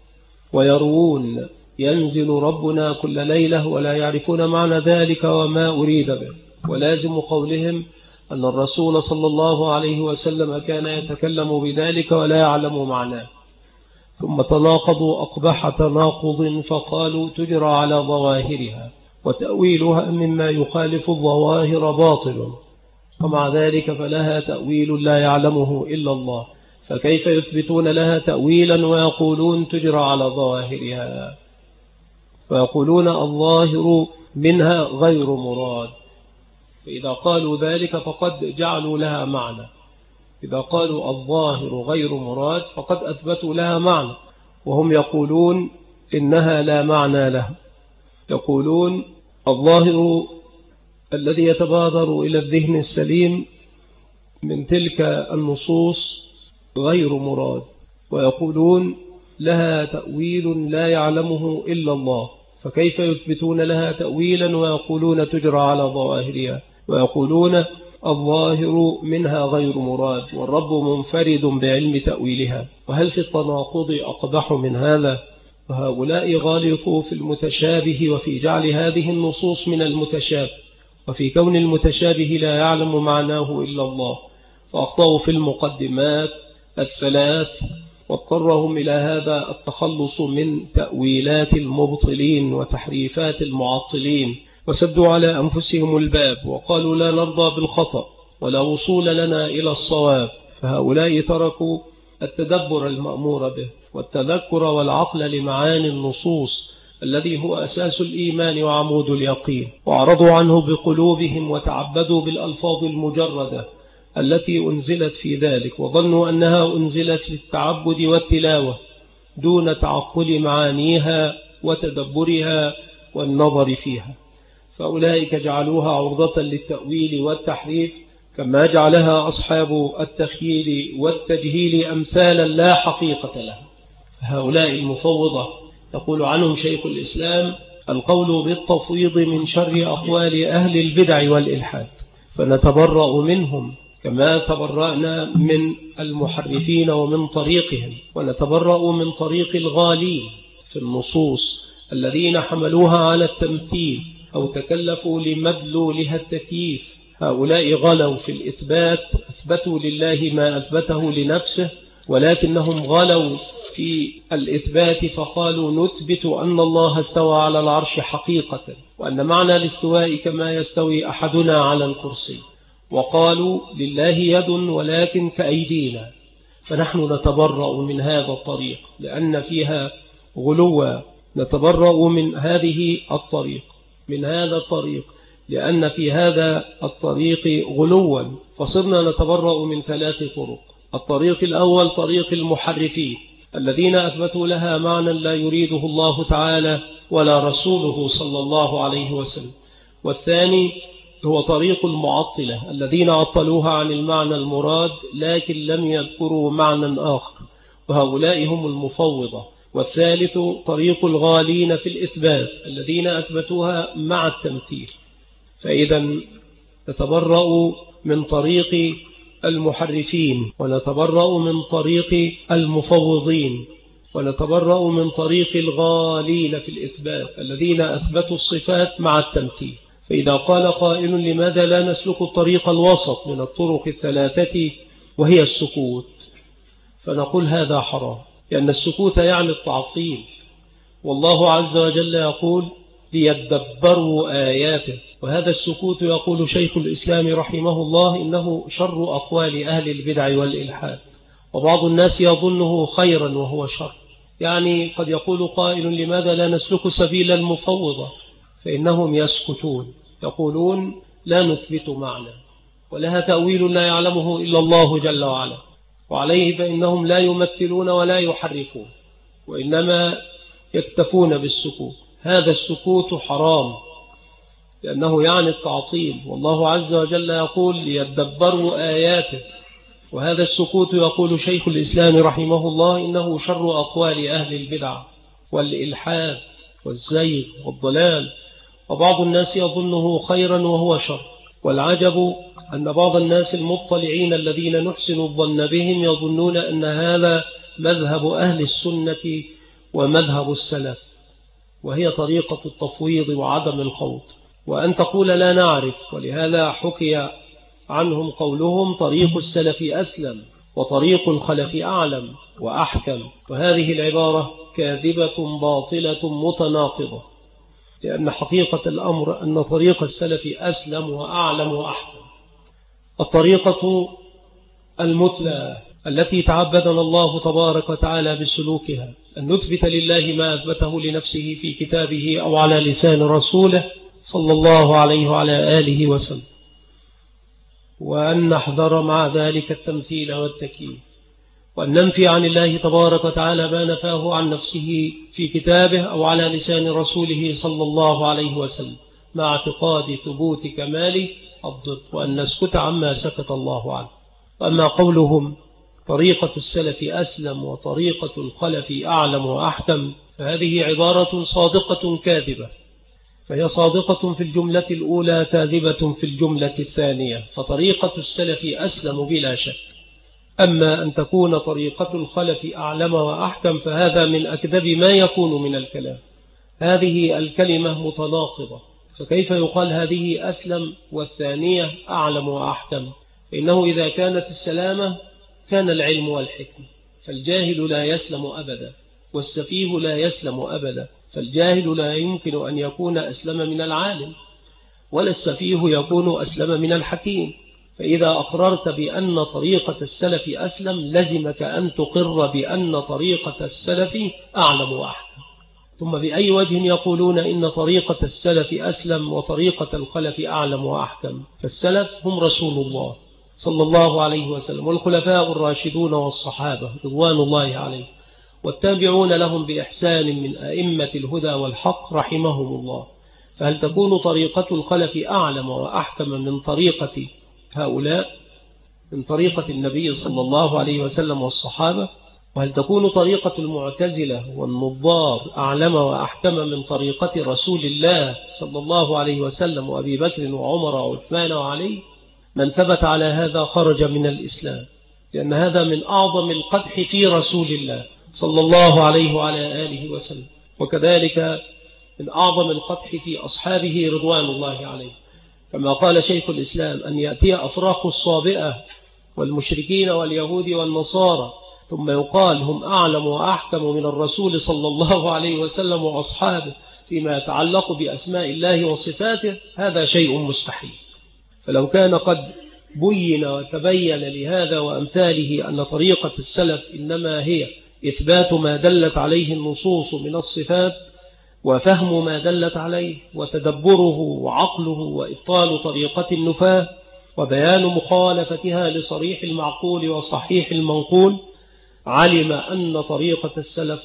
ويروون ينزل ربنا كل ليلة، ولا يعرفون معنى ذلك وما أريد به. ولازم قولهم أن الرسول صلى الله عليه وسلم كان يتكلم بذلك ولا يعلم معناه. ثم تناقضوا أقبح تناقض فقالوا تجرى على ظواهرها وتأويلها مما يخالف الظواهر باطل، ومع ذلك فلها تأويل لا يعلمه إلا الله، فكيف يثبتون لها تأويلا ويقولون تجرى على ظواهرها؟ ويقولون الظاهر منها غير مراد. فإذا قالوا ذلك فقد جعلوا لها معنى، إذا قالوا الظاهر غير مراد فقد أثبتوا لها معنى، وهم يقولون إنها لا معنى لها. يقولون الظاهر الذي يتبادر إلى الذهن السليم من تلك النصوص غير مراد، ويقولون لها تأويل لا يعلمه إلا الله، فكيف يثبتون لها تأويلا ويقولون تجرى على ظواهرها، ويقولون الظاهر منها غير مراد والرب منفرد بعلم تأويلها؟ وهل في التناقض أقبح من هذا؟ وهؤلاء غالطوا في المتشابه وفي جعل هذه النصوص من المتشابه، وفي كون المتشابه لا يعلم معناه إلا الله، فأخطأوا في المقدمات الثلاث، واضطرهم إلى هذا التخلص من تأويلات المبطلين وتحريفات المعطلين، وسدوا على أنفسهم الباب وقالوا لا نرضى بالخطأ ولا وصول لنا إلى الصواب. فهؤلاء تركوا التدبر المأمور به والتذكر والعقل لمعاني النصوص الذي هو أساس الإيمان وعمود اليقين، وأعرضوا عنه بقلوبهم وتعبدوا بالألفاظ المجردة التي أنزلت في ذلك، وظنوا أنها أنزلت للتعبد والتلاوة دون تعقل معانيها وتدبرها والنظر فيها. فأولئك جعلوها عرضة للتأويل والتحريف، كما جعلها أصحاب التخييل والتجهيل أمثالا لا حقيقة لها. هؤلاء المفوضة يقول عنهم شيخ الإسلام القول بالتفويض من شر أقوال أهل البدع والإلحاد، فنتبرأ منهم كما تبرأنا من المحرفين ومن طريقهم، ونتبرأ من طريق الغالين في النصوص الذين حملوها على التمثيل أو تكلفوا لمدلولها التكييف. هؤلاء غلوا في الإثبات، أثبتوا لله ما أثبته لنفسه، ولكنهم غلوا في الإثبات فقالوا نثبت أن الله استوى على العرش حقيقة، وأن معنى الاستواء كما يستوي أحدنا على الكرسي، وقالوا لله يد ولكن كأيدينا. فنحن نتبرأ من هذا الطريق لأن فيها غلوا، نتبرأ من هذه الطريق، من هذا الطريق لأن في هذا الطريق غلوا، فصرنا نتبرأ من 3 طرق. الطريق الأول طريق المحرفين الذين أثبتوا لها معنى لا يريده الله تعالى ولا رسوله صلى الله عليه وسلم. والثاني هو طريق المعطلة الذين عطلوها عن المعنى المراد لكن لم يذكروا معنى آخر، وهؤلاء هم المفوضة. والثالث طريق الغالين في الإثبات الذين أثبتوها مع التمثيل. فإذا نتبرأ من طريق المحرفين، ونتبرأ من طريق المفوضين، ونتبرأ من طريق الغالين في الإثبات الذين أثبتوا الصفات مع التمثيل. فإذا قال قائل لماذا لا نسلك الطريق الوسط من الطرق 3 وهي السكوت؟ فنقول هذا حرام، لأن السكوت يعني التعطيل، والله عز وجل يقول ليدبروا آياته، وهذا السكوت يقول شيخ الإسلام رحمه الله إنه شر أقوال أهل البدع والإلحاد، وبعض الناس يظنه خيرا وهو شر. يعني قد يقول قائل لماذا لا نسلك سبيل المفوضة؟ فإنهم يسكتون، يقولون لا نثبت معنى ولها تأويل لا يعلمه إلا الله جل وعلا، وعليه فإنهم لا يمثلون ولا يحرفون، وإنما يكتفون بالسكوت. هذا السكوت حرام لأنه يعني التعطيل، والله عز وجل يقول ليدبروا آياته، وهذا السكوت يقول شيخ الإسلام رحمه الله إنه شر أقوال أهل البدع والإلحاد والزيغ والضلال، وبعض الناس يظنه خيرا وهو شر. والعجب أن بعض الناس المطلعين الذين نحسن الظن بهم يظنون أن هذا مذهب أهل السنة ومذهب السلف، وهي طريقة التفويض وعدم الخوض، وأن تقول لا نعرف. ولهذا حكي عنهم قولهم طريق السلف أسلم، وطريق الخلف أعلم وأحكم. وهذه العبارة كاذبة باطلة متناقضة، لأن حقيقة الأمر أن طريق السلف أسلم وأعلم وأحكم. الطريقة المثلى التي تعبدنا الله تبارك وتعالى بسلوكها أن نثبت لله ما أثبته لنفسه في كتابه أو على لسان رسوله صلى الله عليه وعلى آله وسلم، وأن نحذر مع ذلك التمثيل والتكييف، وأن ننفي عن الله تبارك وتعالى ما نفاه عن نفسه في كتابه أو على لسان رسوله صلى الله عليه وسلم، مع اعتقاد ثبوت كمال الضد، وأن نسكت عما سكت الله عنه. وأما قولهم طريقة السلف أسلم وطريقة الخلف أعلم وأحكم، فهذه عبارة صادقة كاذبة، فهي صادقة في الجملة الأولى كاذبة في الجملة الثانية. فطريقة السلف أسلم بلا شك، أما أن تكون طريقة الخلف أعلم وأحكم فهذا من أكذب ما يكون من الكلام. هذه الكلمة متناقضة، فكيف يقال هذه أسلم والثانية أعلم وأحكم؟ فإنه إذا كانت السلامة كان العلم والحكم، فالجاهل لا يسلم أبدا، والسفيه لا يسلم أبدا. فالجاهل لا يمكن أن يكون أسلم من العالم، ولا السفيه يكون أسلم من الحكيم. فإذا أقررت بأن طريقة السلف أسلم لزمك أن تقر بأن طريقة السلف أعلم وأحكم. ثم بأي وجه يقولون إن طريقة السلف أسلم وطريقة الخلف أعلم وأحكم؟ فالسلف هم رسول الله صلى الله عليه وسلم والخلفاء الراشدون والصحابة رضوان الله عليهم والتابعون لهم بإحسان من أئمة الهدى والحق رحمهم الله. فهل تكون طريقة الخلف أعلم وأحكم من طريقة هؤلاء، من طريقة النبي صلى الله عليه وسلم والصحابة؟ وهل تكون طريقة المعتزلة والنظار أعلم وأحكم من طريقة رسول الله صلى الله عليه وسلم وأبي بكر وعمر وعثمان وعلي؟ من ثبت على هذا خرج من الإسلام، لأن هذا من أعظم القدح في رسول الله صلى الله عليه وعلى آله وسلم، وكذلك من أعظم القدح في أصحابه رضوان الله عليه. كما قال شيخ الإسلام أن يأتي أفراق الصابئة والمشركين واليهود والنصارى ثم يقال هم أعلم وأحكم من الرسول صلى الله عليه وسلم وأصحابه فيما يتعلق بأسماء الله وصفاته، هذا شيء مستحيل. فلو كان قد بين وتبين لهذا وأمثاله أن طريقة السلف إنما هي إثبات ما دلت عليه النصوص من الصفات وفهم ما دلت عليه وتدبره وعقله وإبطال طريقة النفاة وبيان مخالفتها لصريح المعقول وصحيح المنقول، علم أن طريقة السلف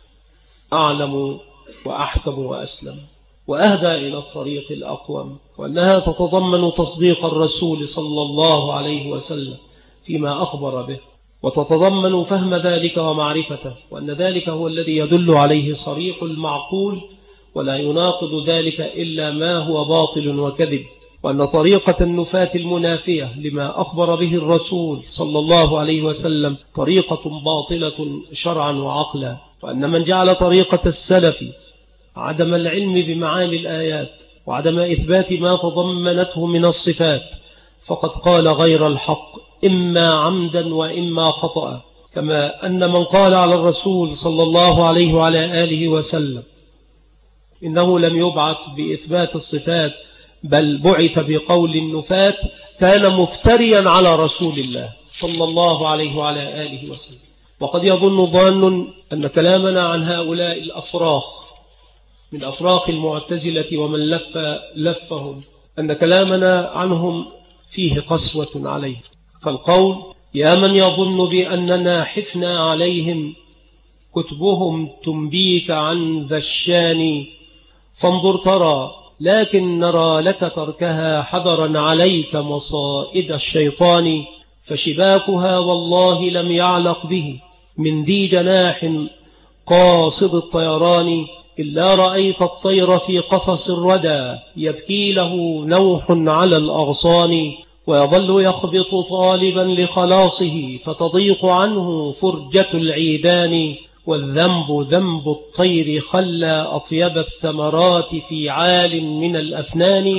أعلم وأحكم وأسلم وأهدى إلى الطريق الأقوم، وأنها تتضمن تصديق الرسول صلى الله عليه وسلم فيما أخبر به، وتتضمن فهم ذلك ومعرفته، وأن ذلك هو الذي يدل عليه صريح المعقول ولا يناقض ذلك إلا ما هو باطل وكذب، وأن طريقة النفاة المنافية لما أخبر به الرسول صلى الله عليه وسلم طريقة باطلة شرعا وعقلا، وأن من جعل طريقة السلف عدم العلم بمعاني الآيات وعدم إثبات ما تضمنته من الصفات فقد قال غير الحق إما عمدا وإما خطأ. كما أن من قال على الرسول صلى الله عليه وعلى آله وسلم إنه لم يبعث بإثبات الصفات بل بعث بقول النفاة كان مفتريا على رسول الله صلى الله عليه وعلى آله وسلم. وقد يظن ظان أن كلامنا عن هؤلاء الأفراق من أفراق المعتزلة ومن لفهم أن كلامنا عنهم فيه قسوة عليه. فالقول يا من يظن بأننا حفنا عليهم كتبهم تنبيك عن ذا الشان فانظر ترى لكن نرى لك تركها حذرا عليك مصائد الشيطان فشباكها والله لم يعلق به من ذي جناح قاصد الطيران إلا رأيت الطير في قفص الردى يبكي له نوح على الأغصان ويظل يخبط طالبا لخلاصه فتضيق عنه فرجة العيدان والذنب ذنب الطير خلى أطيب الثمرات في عال من الأفنان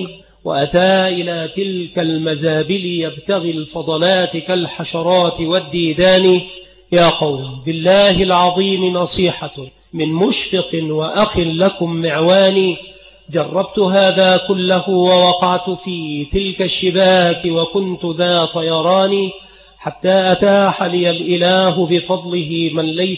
وأتى إلى تلك المزابل يبتغي الفضلات كالحشرات والديدان. يا قوم بالله العظيم نصيحة من مشفق وأخ لكم معواني، جربت هذا كله ووقعت في تلك الشباك وكنت ذا طيران، حتى أتاح لي الإله بفضله من ليس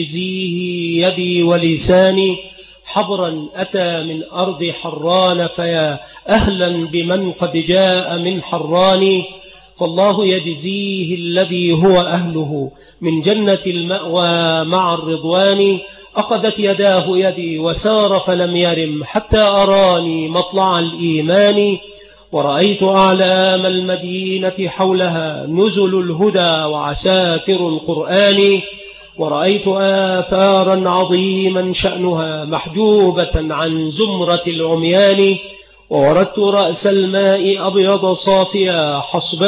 تجزيه يدي ولساني، حبرا أتى من أرض حران فيا أهلا بمن قد جاء من حران، فالله يجزيه الذي هو أهله من جنة المأوى مع الرضوان، أخذت يداه يدي وسار فلم يرم حتى أراني مطلع الإيمان، ورأيت أعلام المدينة حولها نزل الهدى وعساكر القرآن، ورأيت آثارا عظيما شأنها محجوبة عن زمرة العميان، ووردت رأس الماء أبيض صافيا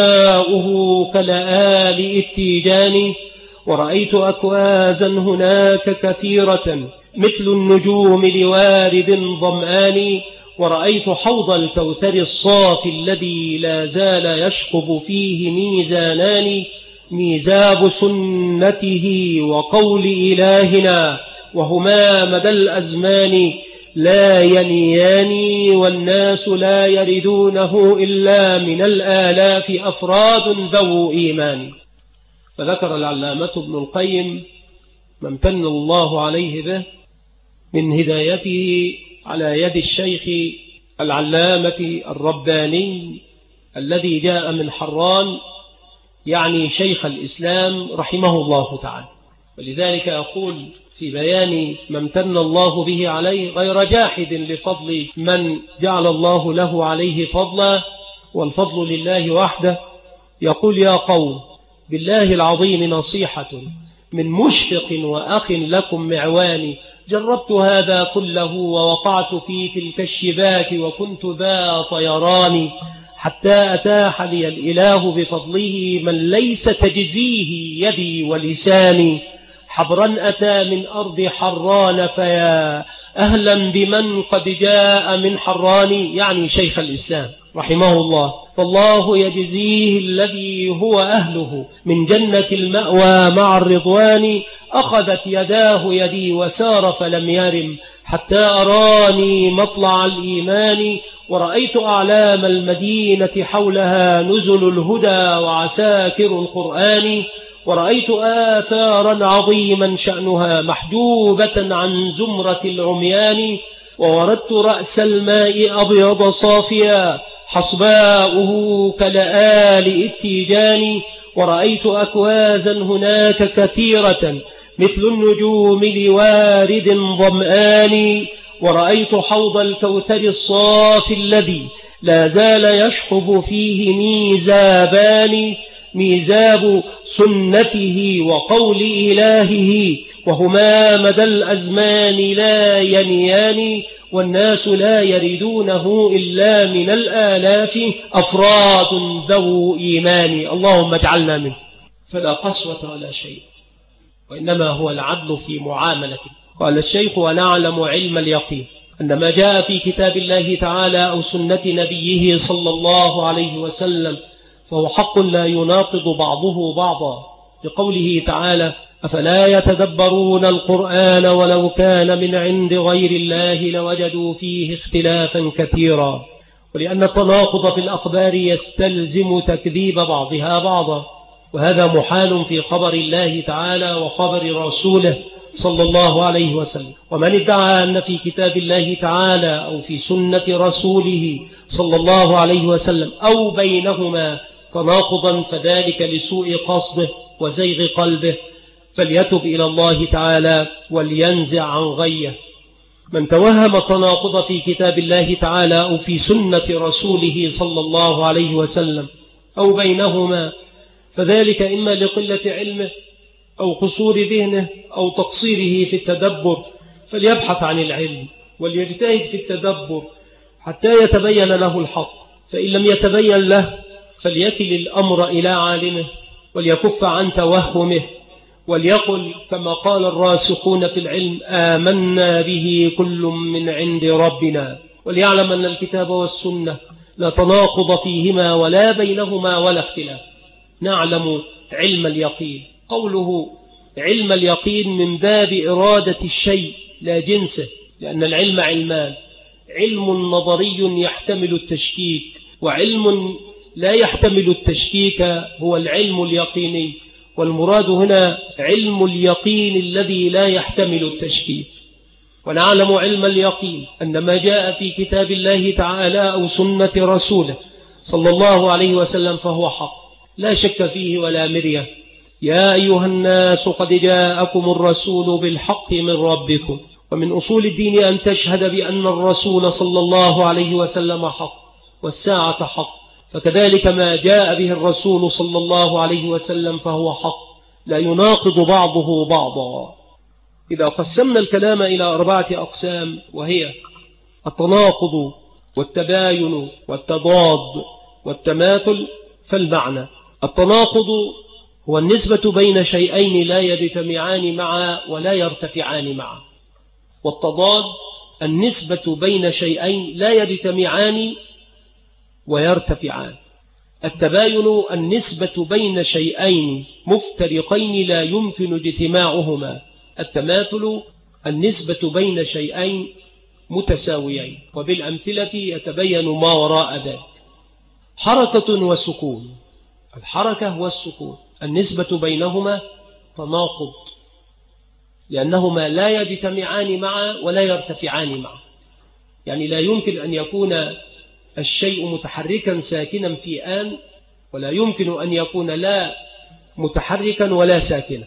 حصباؤه كلآل التيجان، ورأيت أكوازا هناك كثيرة مثل النجوم لوارد ظمآن، ورأيت حوض الكوثر الصافي الذي لا زال يشقب فيه ميزانان، ميزاب سنته وقول إلهنا وهما مدى الأزمان لا ينيان، والناس لا يردونه إلا من الآلاف أفراد ذو إيمان. فذكر العلامة ابن القيم ما امتن الله عليه به من هدايته على يد الشيخ العلامة الرباني الذي جاء من حران، يعني شيخ الإسلام رحمه الله تعالى. ولذلك أقول في بيان ما امتن الله به عليه غير جاحد لفضل من جعل الله له عليه فضلا، والفضل لله وحده. يقول يا قوم بالله العظيم نصيحة من مشفق وأخ لكم معواني، جربت هذا كله ووقعت في تلك الشباك وكنت ذا طيران، حتى أتاح لي الإله بفضله من ليس تجزيه يدي ولساني، حبرا أتى من أرض حران فيا أهلا بمن قد جاء من حران، يعني شيخ الإسلام رحمه الله. فالله يجزيه الذي هو أهله من جنة المأوى مع الرضوان، أخذت يداه يدي وسار فلم يرم حتى أراني مطلع الإيمان، ورأيت أعلام المدينة حولها نزل الهدى وعساكر القرآن، ورأيت آثارا عظيما شأنها محجوبة عن زمرة العميان، ووردت رأس الماء أبيض صافيا حصباؤه كلآل التيجان، ورأيت أكوازا هناك كثيرة مثل النجوم لوارد ظمآن، ورأيت حوض الكوثر الصافي الذي لا زال يشحب فيه ميزابان، ميزاب سنته وقول إلهه وهما مدى الأزمان لا ينيان، والناس لا يردونه إلا من الآلاف أفراد ذو إيمان. اللهم اجعلنا منه. فلا قسوة ولا شيء، وإنما هو العدل في معاملته. قال الشيخ ونعلم علم اليقين أن ما جاء في كتاب الله تعالى أو سنة نبيه صلى الله عليه وسلم فهو حق لا يناقض بعضه بعضا، لقوله تعالى أفلا يتدبرون القرآن ولو كان من عند غير الله لوجدوا فيه اختلافا كثيرا، ولأن التناقض في الأخبار يستلزم تكذيب بعضها بعضا، وهذا محال في خبر الله تعالى وخبر رسوله صلى الله عليه وسلم. ومن ادعى أن في كتاب الله تعالى أو في سنة رسوله صلى الله عليه وسلم أو بينهما تناقضا فذلك لسوء قصده وزيغ قلبه، فليتب إلى الله تعالى ولينزع عن غيه. من توهم التناقض في كتاب الله تعالى أو في سنة رسوله صلى الله عليه وسلم أو بينهما فذلك إما لقلة علمه أو قصور ذهنه أو تقصيره في التدبر، فليبحث عن العلم وليجتهد في التدبر حتى يتبين له الحق، فإن لم يتبين له فليكل الأمر إلى عالمه وليكف عن توهمه، وليقل كما قال الراسخون في العلم آمنا به كل من عند ربنا، وليعلم أن الكتاب والسنة لا تناقض فيهما ولا بينهما ولا اختلاف. نعلم علم اليقين. قوله علم اليقين من باب إرادة الشيء لا جنسه، لأن العلم علمان: علم نظري يحتمل التشكيك، وعلم لا يحتمل التشكيك هو العلم اليقيني. والمراد هنا علم اليقين الذي لا يحتمل التشكيك. ونعلم علم اليقين أن ما جاء في كتاب الله تعالى أو سنة رسوله صلى الله عليه وسلم فهو حق لا شك فيه ولا مرية. يا أيها الناس قد جاءكم الرسول بالحق من ربكم. ومن أصول الدين أن تشهد بأن الرسول صلى الله عليه وسلم حق والساعة حق، فكذلك ما جاء به الرسول صلى الله عليه وسلم فهو حق لا يناقض بعضه بعضا. إذا قسمنا الكلام إلى 4 أقسام، وهي التناقض والتباين والتضاد والتماثل، فالمعنى: التناقض هو النسبة بين شيئين لا يجتمعان معا ولا يرتفعان معا، والتضاد النسبة بين شيئين لا يجتمعان ويرتفعان. التباين النسبة بين شيئين مفترقين لا يمكن اجتماعهما. التماثل النسبة بين شيئين متساويين، وبالأمثلة يتبين ما وراء ذلك. حركة وسكون. الحركة والسكون النسبة بينهما تناقض، لأنهما لا يجتمعان معا ولا يرتفعان معا. يعني لا يمكن أن يكون الشيء متحركا ساكنا في آن، ولا يمكن أن يكون لا متحركا ولا ساكنا،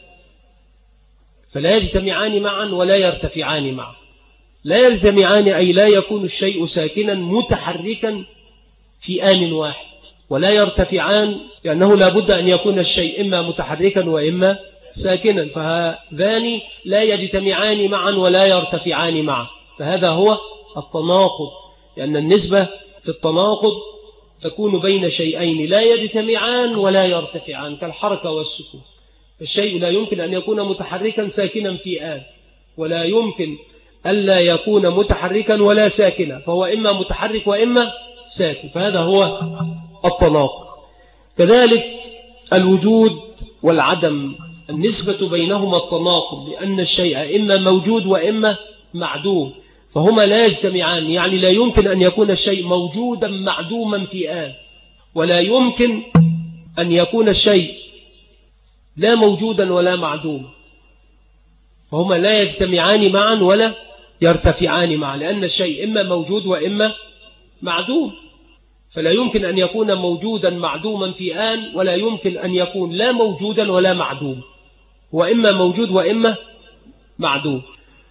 فلا يجتمعان معا ولا يرتفعان معا. لا يجتمعان أي لا يكون الشيء ساكنا متحركا في آن واحد، ولا يرتفعان لأنه لا بد أن يكون الشيء إما متحركا وإما ساكنا، فهذان لا يجتمعان معا ولا يرتفعان معا. فهذا هو التناقض، لأن النسبة في التناقض تكون بين شيئين لا يجتمعان ولا يرتفعان، كالحركة والسكون. الشيء لا يمكن أن يكون متحركا ساكنا في آن، ولا يمكن ألا يكون متحركا ولا ساكنا، فهو إما متحرك وإما ساكن، فهذا هو التناقض. كذلك الوجود والعدم النسبة بينهما التناقض، لأن الشيء إما موجود وإما معدوم، فهما لا يجتمعان. يعني لا يمكن أن يكون الشيء موجودا معدوما في آن، ولا يمكن أن يكون الشيء لا موجودا ولا معدوم، فهما لا يجتمعان معا ولا يرتفعان معا، لأن الشيء إما موجود وإما معدوم. فلا يمكن أن يكون موجودا معدوما في آن، ولا يمكن أن يكون لا موجودا ولا معدوم، وإما موجود وإما معدوم.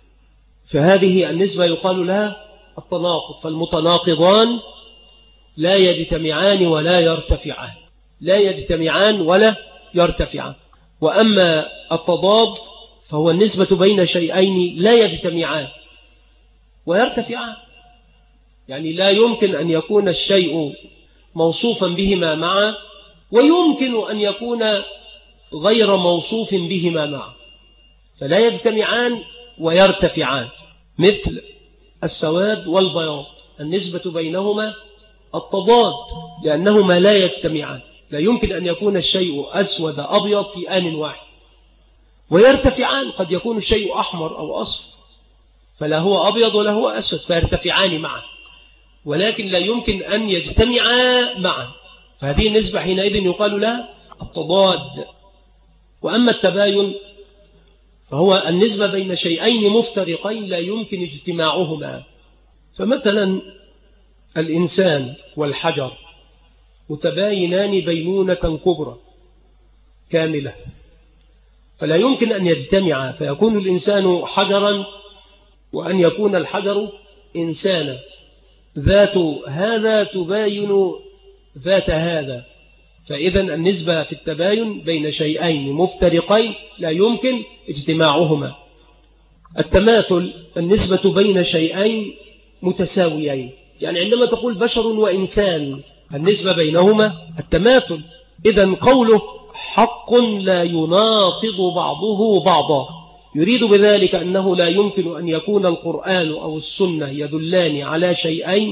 فهذه النسبة يقال لها التناقض. فالمتناقضان لا يجتمعان ولا يرتفعان، لا يجتمعان ولا يرتفعان. وأما التضاد فهو النسبة بين شيئين لا يجتمعان ويرتفعان. يعني لا يمكن أن يكون الشيء موصوفا بهما معا، ويمكن أن يكون غير موصوف بهما معا، فلا يجتمعان ويرتفعان. مثل السواد والبياض النسبة بينهما التضاد، لأنهما لا يجتمعان. لا يمكن أن يكون الشيء أسود أبيض في آن واحد. ويرتفعان، قد يكون الشيء أحمر أو أصفر، فلا هو أبيض ولا هو أسود، فيرتفعان معا، ولكن لا يمكن أن يجتمعا معا. فهذه النسبة حينئذ يقال لها التضاد. وأما التباين فهو النسبة بين شيئين مفترقين لا يمكن اجتماعهما. فمثلا الإنسان والحجر متباينان بينونة كبرى كاملة، فلا يمكن أن يجتمعا فيكون الإنسان حجرا وأن يكون الحجر إنسانا. ذات هذا تباين ذات هذا، فإذا النسبة في التباين بين شيئين مفترقين لا يمكن اجتماعهما. التماثل النسبة بين شيئين متساويين، يعني عندما تقول بشر وإنسان النسبة بينهما التماثل. إذن قوله حق لا يناقض بعضه بعضا يريد بذلك أنه لا يمكن أن يكون القرآن أو السنة يدلان على شيئين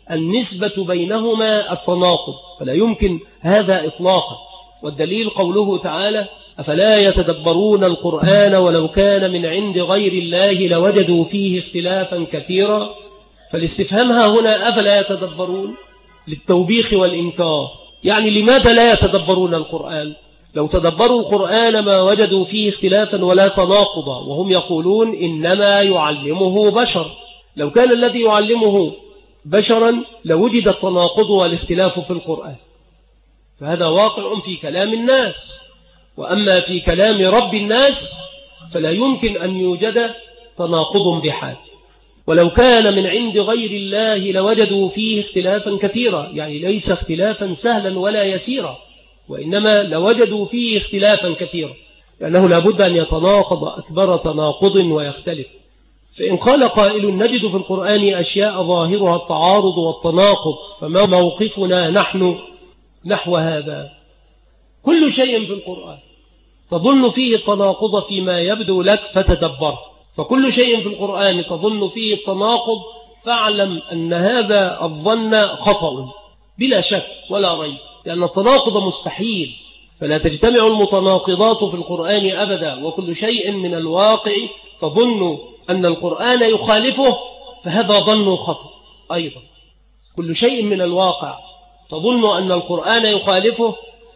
النسبة بينهما التناقض، فلا يمكن هذا إطلاقا. والدليل قوله تعالى: أفلا يتدبرون القرآن ولو كان من عند غير الله لوجدوا فيه اختلافا كثيرا. فالاستفهام ها هنا أفلا يتدبرون للتوبيخ والإنكار، يعني لماذا لا يتدبرون القرآن؟ لو تدبروا القرآن ما وجدوا فيه اختلافا ولا تناقضا، وهم يقولون إنما يعلمه بشر. لو كان الذي يعلمه بشرا لوجد التناقض والاختلاف في القرآن، فهذا واقع في كلام الناس. وأما في كلام رب الناس فلا يمكن أن يوجد تناقض بحال. ولو كان من عند غير الله لوجدوا فيه اختلافا كثيرا، يعني ليس اختلافا سهلا ولا يسيرا، وإنما لوجدوا فيه اختلافا كثيرا، لأنه لابد أن يتناقض أكبر تناقض ويختلف. فإن قال قائل: نجد في القرآن أشياء ظاهرها التعارض والتناقض، فما موقفنا نحن نحو هذا؟ كل شيء في القرآن تظن فيه التناقض فيما يبدو لك فتدبر، فكل شيء في القرآن تظن فيه التناقض فاعلم أن هذا الظن خطأ بلا شك ولا ريب، لأن التناقض مستحيل، فلا تجتمع المتناقضات في القرآن أبدا. وكل شيء من الواقع تظن أن القرآن يخالفه فهذا ظن خطأ أيضا. كل شيء من الواقع تظن أن القرآن يخالفه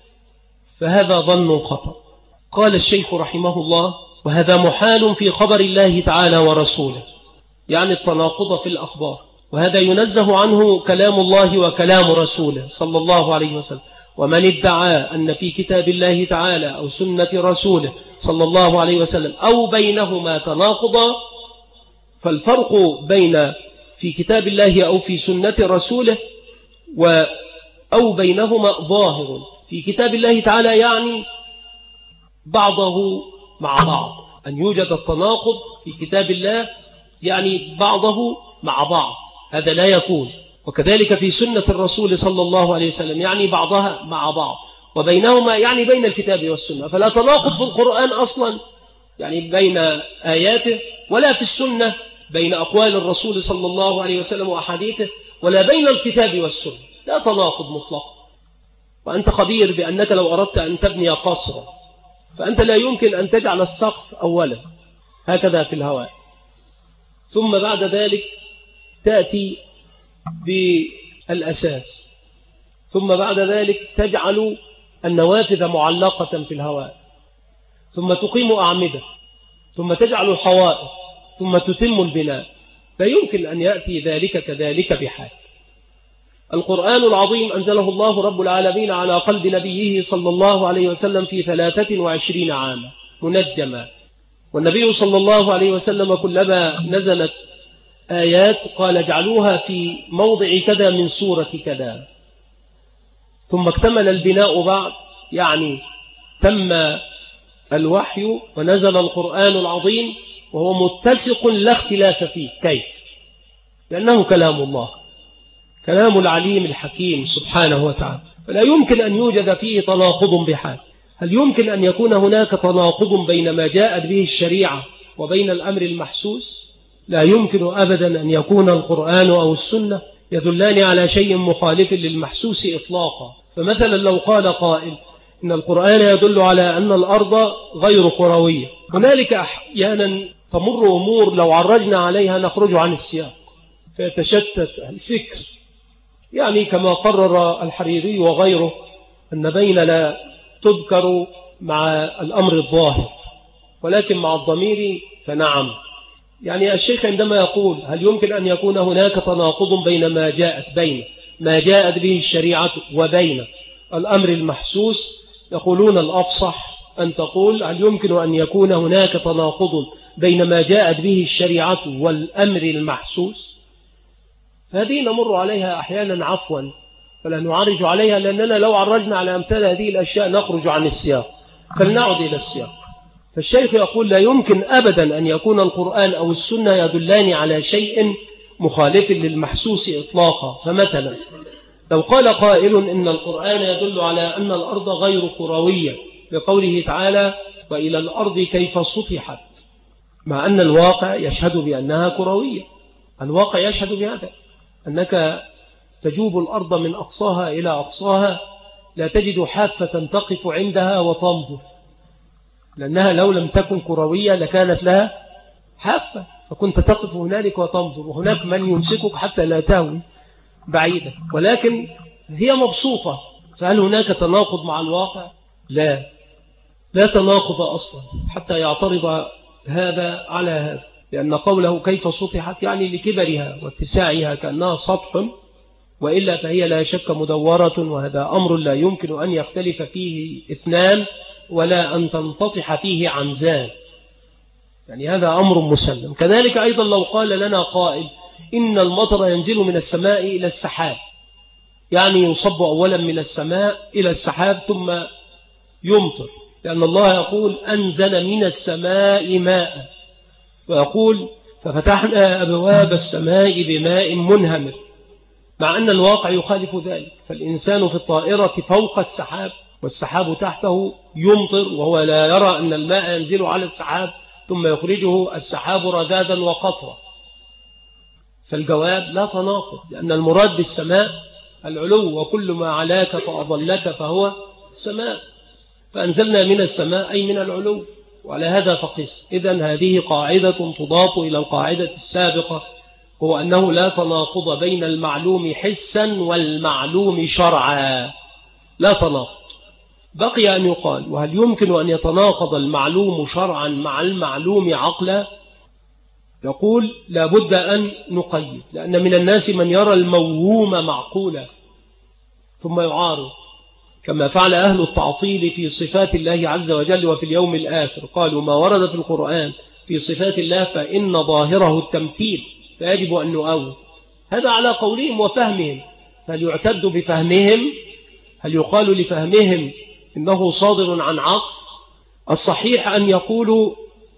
فهذا ظن خطأ. قال الشيخ رحمه الله: وهذا محال في خبر الله تعالى ورسوله، يعني التناقض في الأخبار، وهذا ينزه عنه كلام الله وكلام رسوله صلى الله عليه وسلم. ومن ادعى أن في كتاب الله تعالى أو سنة رسوله صلى الله عليه وسلم أو بينهما تناقضا، فالفرق بين في كتاب الله أو في سنة رسوله أو بينهما ظاهر. في كتاب الله تعالى يعني بعضه مع بعض، أن يوجد التناقض في كتاب الله يعني بعضه مع بعض، هذا لا يكون. وكذلك في سنة الرسول صلى الله عليه وسلم يعني بعضها مع بعض، وبينهما يعني بين الكتاب والسنة. فلا تناقض في القرآن أصلا يعني بين آياته، ولا في السنة بين أقوال الرسول صلى الله عليه وسلم وأحاديثه، ولا بين الكتاب والسنة، لا تناقض مطلقا. وأنت خبير بأنك لو أردت أن تبني قصرا فأنت لا يمكن أن تجعل السقف أولا هكذا في الهواء، ثم بعد ذلك تأتي بالأساس، ثم بعد ذلك تجعل النوافذ معلقة في الهواء، ثم تقيم أعمدة، ثم تجعل الحوائط، ثم تتم البناء. لا يمكن أن يأتي ذلك كذلك بحال. القرآن العظيم أنزله الله رب العالمين على قلب نبيه صلى الله عليه وسلم في 23 عاما منجما، والنبي صلى الله عليه وسلم كلما نزلت آيات قال اجعلوها في موضع كذا من سورة كذا، ثم اكتمل البناء بعد، يعني تم الوحي ونزل القرآن العظيم وهو متسق لا اختلاف فيه. كيف؟ لأنه كلام الله، كلام العليم الحكيم سبحانه وتعالى، فلا يمكن أن يوجد فيه تناقض بحال. هل يمكن أن يكون هناك تناقض بين ما جاءت به الشريعة وبين الأمر المحسوس؟ لا يمكن أبدا أن يكون القرآن أو السنة يدلان على شيء مخالف للمحسوس إطلاقا. فمثلا لو قال قائل إن القرآن يدل على أن الأرض غير كروية، هنالك أحيانا تمر أمور لو عرجنا عليها نخرج عن السياق فيتشتت الفكر، يعني كما قرر الحريري وغيره أن بين لا تذكر مع الأمر الظاهر ولكن مع الضمير فنعم. يعني الشيخ عندما يقول هل يمكن أن يكون هناك تناقض بين ما جاءت به الشريعة وبين الأمر المحسوس، يقولون الأفصح أن تقول هل يمكن أن يكون هناك تناقض بين ما جاءت به الشريعة والأمر المحسوس. هذه نمر عليها أحيانا عفوا فلا نعرج عليها، لأننا لو عرجنا على أمثال هذه الأشياء نخرج عن السياق، فلنعد إلى السياق. فالشيخ يقول لا يمكن أبدا أن يكون القرآن أو السنة يدلان على شيء مخالف للمحسوس إطلاقا. فمثلا لو قال قائل إن القرآن يدل على أن الأرض غير كروية بقوله تعالى وإلى الأرض كيف سطحت، مع أن الواقع يشهد بأنها كروية، الواقع يشهد بهذا، أنك تجوب الأرض من أقصاها إلى أقصاها لا تجد حافة تقف عندها وتنظر، لأنها لو لم تكن كروية لكانت لها حافة، فكنت تقف هنالك وتنظر، وهناك من يمسكك حتى لا تهوي بعيدا، ولكن هي مبسوطة. فهل هناك تناقض مع الواقع؟ لا تناقض أصلا، حتى يعترض هذا على هذا، لأن قوله كيف سطحت يعني لكبرها واتساعها كأنها سطح، وإلا فهي لا شك مدورة، وهذا أمر لا يمكن أن يختلف فيه اثنان ولا أن تنتطح فيه عنزان، يعني هذا أمر مسلم. كذلك أيضا لو قال لنا قائل إن المطر ينزل من السماء إلى السحاب، يعني يصب أولا من السماء إلى السحاب ثم يمطر، لأن الله يقول أنزل من السماء ماء، ويقول ففتحنا أبواب السماء بماء منهمر، مع أن الواقع يخالف ذلك، فالإنسان في الطائرة فوق السحاب والسحاب تحته يمطر، وهو لا يرى أن الماء ينزل على السحاب ثم يخرجه السحاب ردادا وقطرا. فالجواب لا تناقض، لأن المراد بالسماء العلو، وكل ما علاك فأضلك فهو سماء، فأنزلنا من السماء أي من العلو، وعلى هذا فقس. إذن هذه قاعدة تضاف إلى القاعدة السابقة، هو أنه لا تناقض بين المعلوم حسا والمعلوم شرعا، لا تناقض. بقي أن يقال وهل يمكن أن يتناقض المعلوم شرعا مع المعلوم عقلا؟ يقول لا بد أن نقيد، لأن من الناس من يرى الموهوم معقولا ثم يعارض، كما فعل أهل التعطيل في صفات الله عز وجل وفي اليوم الآخر، قالوا ما ورد في القرآن في صفات الله فإن ظاهره التمثيل فيجب أن نؤول. هذا على قولهم وفهمهم، فهل يعتد بفهمهم؟ هل يقال لفهمهم إنه صادر عن عقل؟ الصحيح أن يقولوا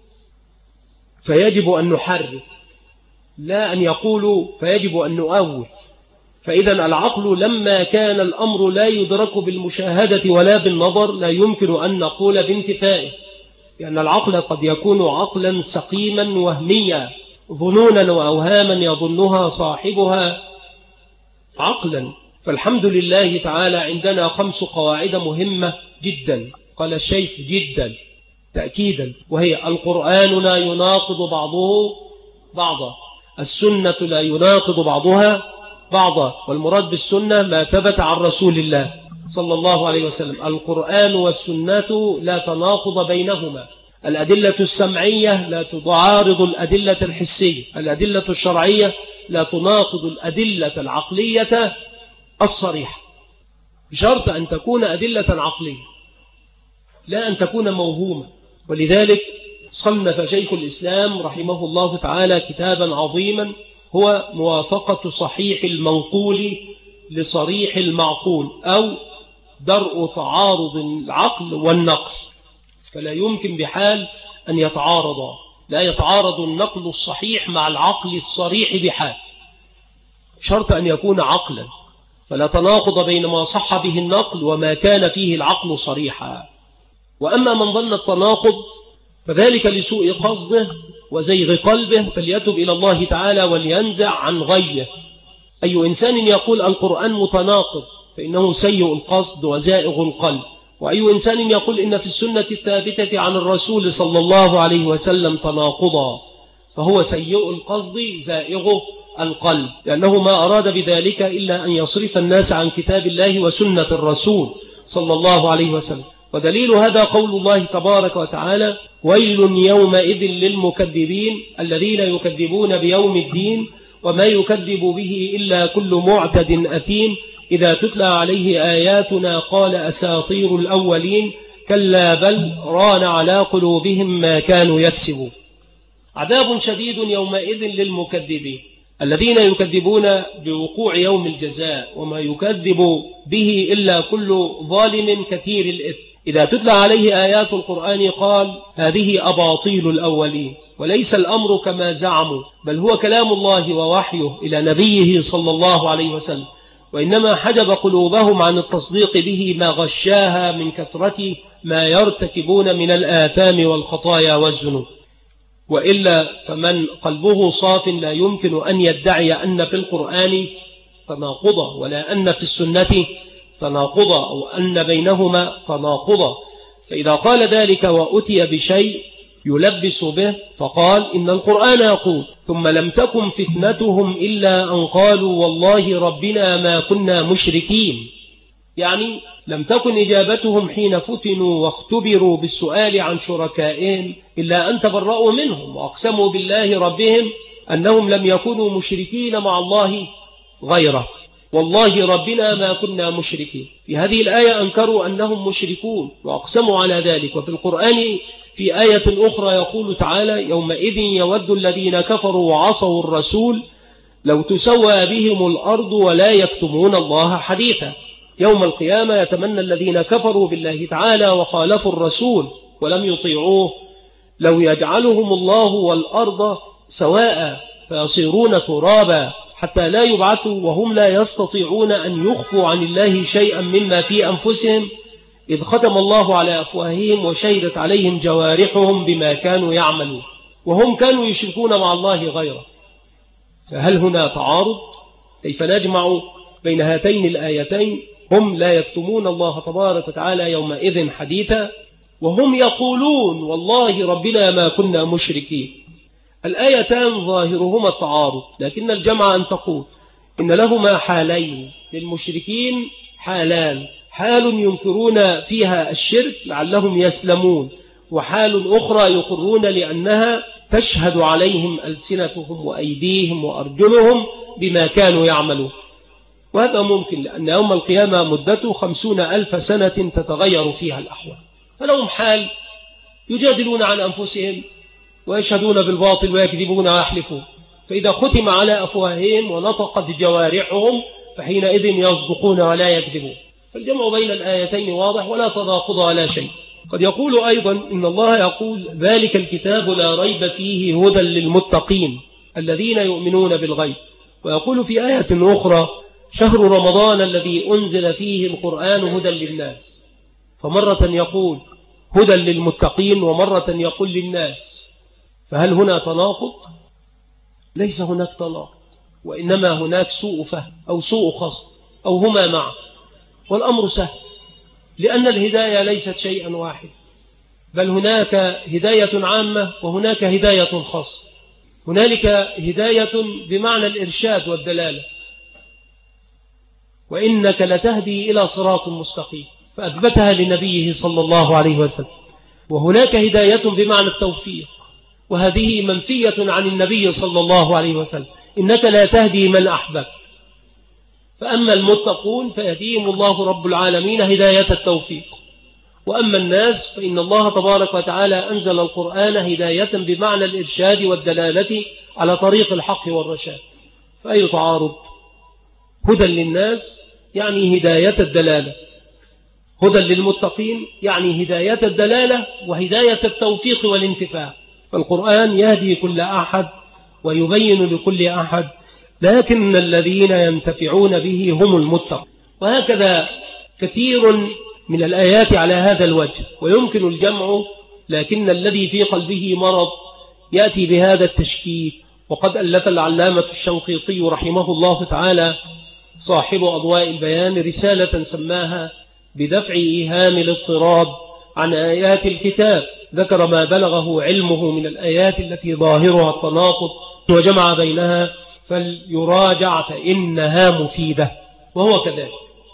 فيجب أن نحرف، لا أن يقولوا فيجب أن نؤول. فإذا العقل لما كان الأمر لا يدرك بالمشاهدة ولا بالنظر لا يمكن أن نقول بانتفائه، لأن العقل قد يكون عقلا سقيما وهميا، ظنونا وأوهاما يظنها صاحبها عقلا. فالحمد لله تعالى عندنا 5 قواعد مهمة جدا، قال الشيخ جدا تأكيدا، وهي القرآن لا يناقض بعضه بعضا، السنة لا يناقض بعضها بعضا، والمراد بالسنة ما ثبت عن رسول الله صلى الله عليه وسلم. القرآن والسنة لا تناقض بينهما، الأدلة السمعية لا تعارض الأدلة الحسية، الأدلة الشرعية لا تناقض الأدلة العقلية الصريحة، بشرط أن تكون أدلة عقلية لا أن تكون موهومة. ولذلك صنف شيخ الإسلام رحمه الله تعالى كتابا عظيما هو موافقة صحيح المنقول لصريح المعقول، أو درء تعارض العقل والنقل، فلا يمكن بحال أن يتعارضا، لا يتعارض النقل الصحيح مع العقل الصريح بحال، شرط أن يكون عقلا، فلا تناقض بين ما صح به النقل وما كان فيه العقل صريحا. وأما من ظن التناقض فذلك لسوء قصده وزيغ قلبه، فليتب إلى الله تعالى ولينزع عن غيه. أي إنسان يقول القرآن متناقض فإنه سيء القصد وزائغ القلب، وأي إنسان يقول إن في السنة الثابتة عن الرسول صلى الله عليه وسلم تناقضا فهو سيء القصد زائغ القلب، لأنه ما أراد بذلك إلا أن يصرف الناس عن كتاب الله وسنة الرسول صلى الله عليه وسلم. ودليل هذا قول الله تبارك وتعالى ويل يومئذ للمكذبين الذين يكذبون بيوم الدين وما يكذب به إلا كل معتد أثيم إذا تتلى عليه آياتنا قال أساطير الأولين كلا بل ران على قلوبهم ما كانوا يكسبون. عذاب شديد يومئذ للمكذبين الذين يكذبون بوقوع يوم الجزاء وما يكذب به إلا كل ظالم كثير الإثم. إذا تتلى عليه آيات القرآن قال هذه أباطيل الأولين، وليس الأمر كما زعموا بل هو كلام الله ووحيه إلى نبيه صلى الله عليه وسلم، وإنما حجب قلوبهم عن التصديق به ما غشاها من كثرة ما يرتكبون من الآثام والخطايا والذنوب. وإلا فمن قلبه صاف لا يمكن أن يدعي أن في القرآن تناقضا ولا أن في السنة تناقضا أو أن بينهما تناقضا. فإذا قال ذلك وأتي بشيء يلبس به فقال إن القرآن يقول ثم لم تكن فتنتهم إلا أن قالوا والله ربنا ما كنا مشركين، يعني لم تكن إجابتهم حين فتنوا واختبروا بالسؤال عن شركائهم إلا أن تبرؤوا منهم وأقسموا بالله ربهم أنهم لم يكونوا مشركين مع الله غيره، والله ربنا ما كنا مشركين. في هذه الآية أنكروا أنهم مشركون وأقسموا على ذلك. وفي القرآن في آية أخرى يقول تعالى يومئذ يود الذين كفروا وعصوا الرسول لو تسوى بهم الأرض ولا يكتمون الله حديثا. يوم القيامة يتمنى الذين كفروا بالله تعالى وخالفوا الرسول ولم يطيعوه لو يجعلهم الله والأرض سواء فيصيرون ترابا حتى لا يبعثوا وهم لا يستطيعون أن يخفوا عن الله شيئا مما في أنفسهم إذ ختم الله على أفواههم وشهدت عليهم جوارحهم بما كانوا يعملون وهم كانوا يشركون مع الله غيره. فهل هنا تعارض؟ كيف نجمع بين هاتين الآيتين؟ هم لا يكتمون الله تبارك وتعالى يومئذ حديثا وهم يقولون والله ربنا ما كنا مشركين. الآيتان ظاهرهما التعارض، لكن الجمع أن تقول إن لهما حالين، للمشركين حالان، حال ينكرون فيها الشرك لعلهم يسلمون، وحال أخرى يقرون لأنها تشهد عليهم ألسنتهم وأيديهم وأرجلهم بما كانوا يعملون. وهذا ممكن لأن يوم القيامة مدته 50,000 سنة تتغير فيها الأحوال. فلهم حال يجادلون عن أنفسهم ويشهدون بالباطل ويكذبون ويحلفون، فإذا ختم على أفواههم ونطقت جوارحهم فحينئذ يصدقون ولا يكذبون. فالجمع بين الآيتين واضح ولا تناقض ولا شيء. قد يقول أيضا إن الله يقول ذلك الكتاب لا ريب فيه هدى للمتقين الذين يؤمنون بالغيب، ويقول في آية أخرى شهر رمضان الذي أنزل فيه القرآن هدى للناس، فمرة يقول هدى للمتقين ومرة يقول للناس. فهل هنا تناقض؟ ليس هناك تناقض، وإنما هناك سوء فهم أو سوء قصد أو هما معا، والأمر سهل لأن الهداية ليست شيئا واحد، بل هناك هداية عامة وهناك هداية خاصة. هنالك هداية بمعنى الإرشاد والدلالة، وإنك لتهدي إلى صراط مستقيم فأثبتها لنبيه صلى الله عليه وسلم. وهناك هداية بمعنى التوفيق، وهذه منفية عن النبي صلى الله عليه وسلم، إنك لا تهدي من أحببت. فأما المتقون فيهديهم الله رب العالمين هداية التوفيق، وأما الناس فإن الله تبارك وتعالى أنزل القرآن هداية بمعنى الإرشاد والدلالة على طريق الحق والرشاد. فأي تعارض؟ هدى للناس يعني هداية الدلالة، هدى للمتقين يعني هداية الدلالة وهداية التوفيق والانتفاع. فالقرآن يهدي كل أحد ويبين لكل أحد، لكن الذين ينتفعون به هم المتقون. وهكذا كثير من الآيات على هذا الوجه، ويمكن الجمع، لكن الذي في قلبه مرض يأتي بهذا التشكيك. وقد ألف العلامة الشنقيطي رحمه الله تعالى صاحب أضواء البيان رسالة سماها بدفع إيهام الاضطراب عن آيات الكتاب، ذكر ما بلغه علمه من الآيات التي ظاهرها التناقض وجمع بينها، فليراجع فإنها مفيدة. وهو كذلك.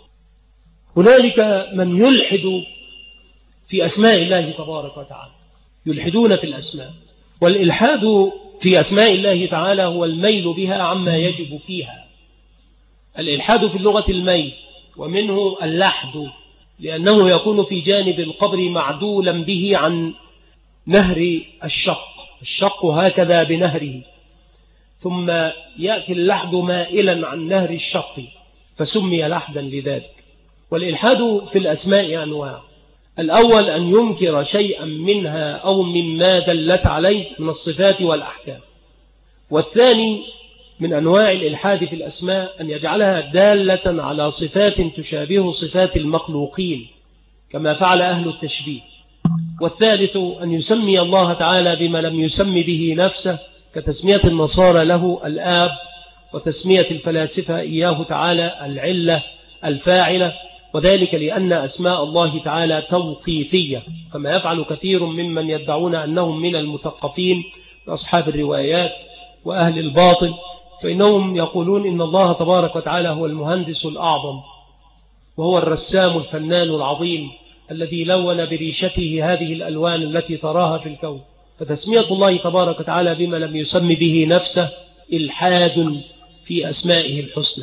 هنالك من يلحد في أسماء الله تبارك وتعالى، يلحدون في الأسماء، والإلحاد في أسماء الله تعالى هو الميل بها عما يجب فيها. الإلحاد في اللغة الميل، ومنه اللحد، لأنه يكون في جانب القبر معدولا به عن نهر الشق هكذا بنهره، ثم يأتي اللحد مائلا عن نهر الشق فسمي لحدا لذلك. والإلحاد في الأسماء أنواع: الأول أن ينكر شيئا منها أو مما دلت عليه من الصفات والأحكام. والثاني من أنواع الإلحاد في الأسماء أن يجعلها دالة على صفات تشابه صفات المخلوقين كما فعل أهل التشبيه. والثالث أن يسمي الله تعالى بما لم يسم به نفسه، كتسمية النصارى له الآب وتسمية الفلاسفة إياه تعالى العلة الفاعلة، وذلك لأن أسماء الله تعالى توقيفية، كما يفعل كثير ممن يدعون أنهم من المثقفين أصحاب الروايات وأهل الباطل، فإنهم يقولون إن الله تبارك وتعالى هو المهندس الأعظم، وهو الرسام الفنان العظيم الذي لون بريشته هذه الألوان التي تراها في الكون. فتسمية الله تبارك وتعالى بما لم يسم به نفسه إلحاد في أسمائه الحسنى.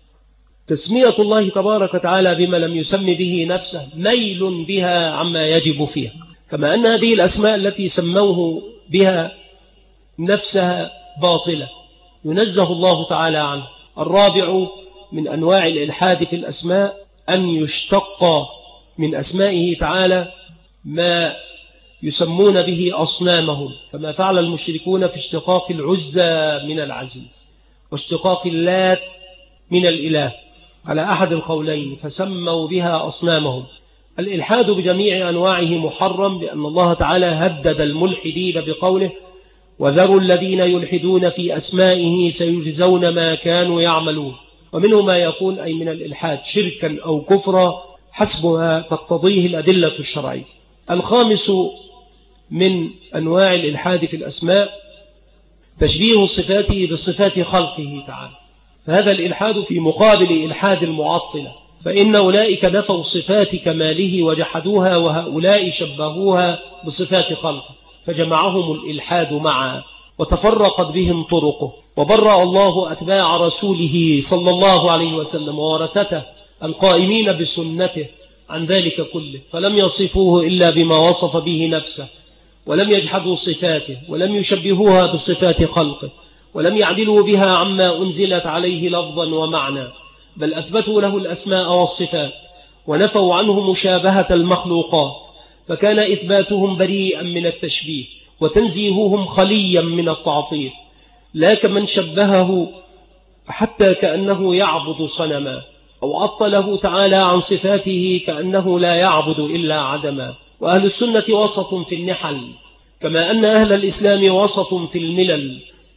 تسمية الله تبارك وتعالى بما لم يسم به نفسه ميل بها عما يجب فيها، كما أن هذه الأسماء التي سموه بها نفسها باطلة ينزه الله تعالى عنه. الرابع من أنواع الإلحاد في الأسماء أن يشتق من أسمائه تعالى ما يسمون به أصنامهم، كما فعل المشركون في اشتقاق العزى من العزيز واشتقاق اللات من الإله على أحد القولين، فسموا بها أصنامهم. الإلحاد بجميع أنواعه محرم، لأن الله تعالى هدد الملحدين بقوله وذروا الذين يلحدون في أسمائه سيجزون ما كانوا يعملون. ومنه ما يكون أي من الإلحاد شركا أو كفرا حسب ما تقتضيه الأدلة الشرعية. الخامس من أنواع الإلحاد في الأسماء تشبيه صفاته بصفات خلقه تعالى، فهذا الإلحاد في مقابل إلحاد المعطلة، فإن أولئك نفوا صفات كماله وجحدوها، وهؤلاء شبهوها بصفات خلقه، فجمعهم الإلحاد معا وتفرقت بهم طرقه. وبرأ الله أتباع رسوله صلى الله عليه وسلم وورثته القائمين بسنته عن ذلك كله، فلم يصفوه إلا بما وصف به نفسه، ولم يجحدوا صفاته، ولم يشبهوها بصفات خلقه، ولم يعدلوا بها عما أنزلت عليه لفظا ومعنى، بل أثبتوا له الأسماء والصفات ونفوا عنه مشابهة المخلوقات، فكان إثباتهم بريئا من التشبيه وتنزيههم خليا من التعطيل، لا كمن شبهه حتى كأنه يعبد صنما، أو عطله تعالى عن صفاته كأنه لا يعبد إلا عدما. وأهل السنة وسط في النحل، كما أن أهل الإسلام وسط في الملل،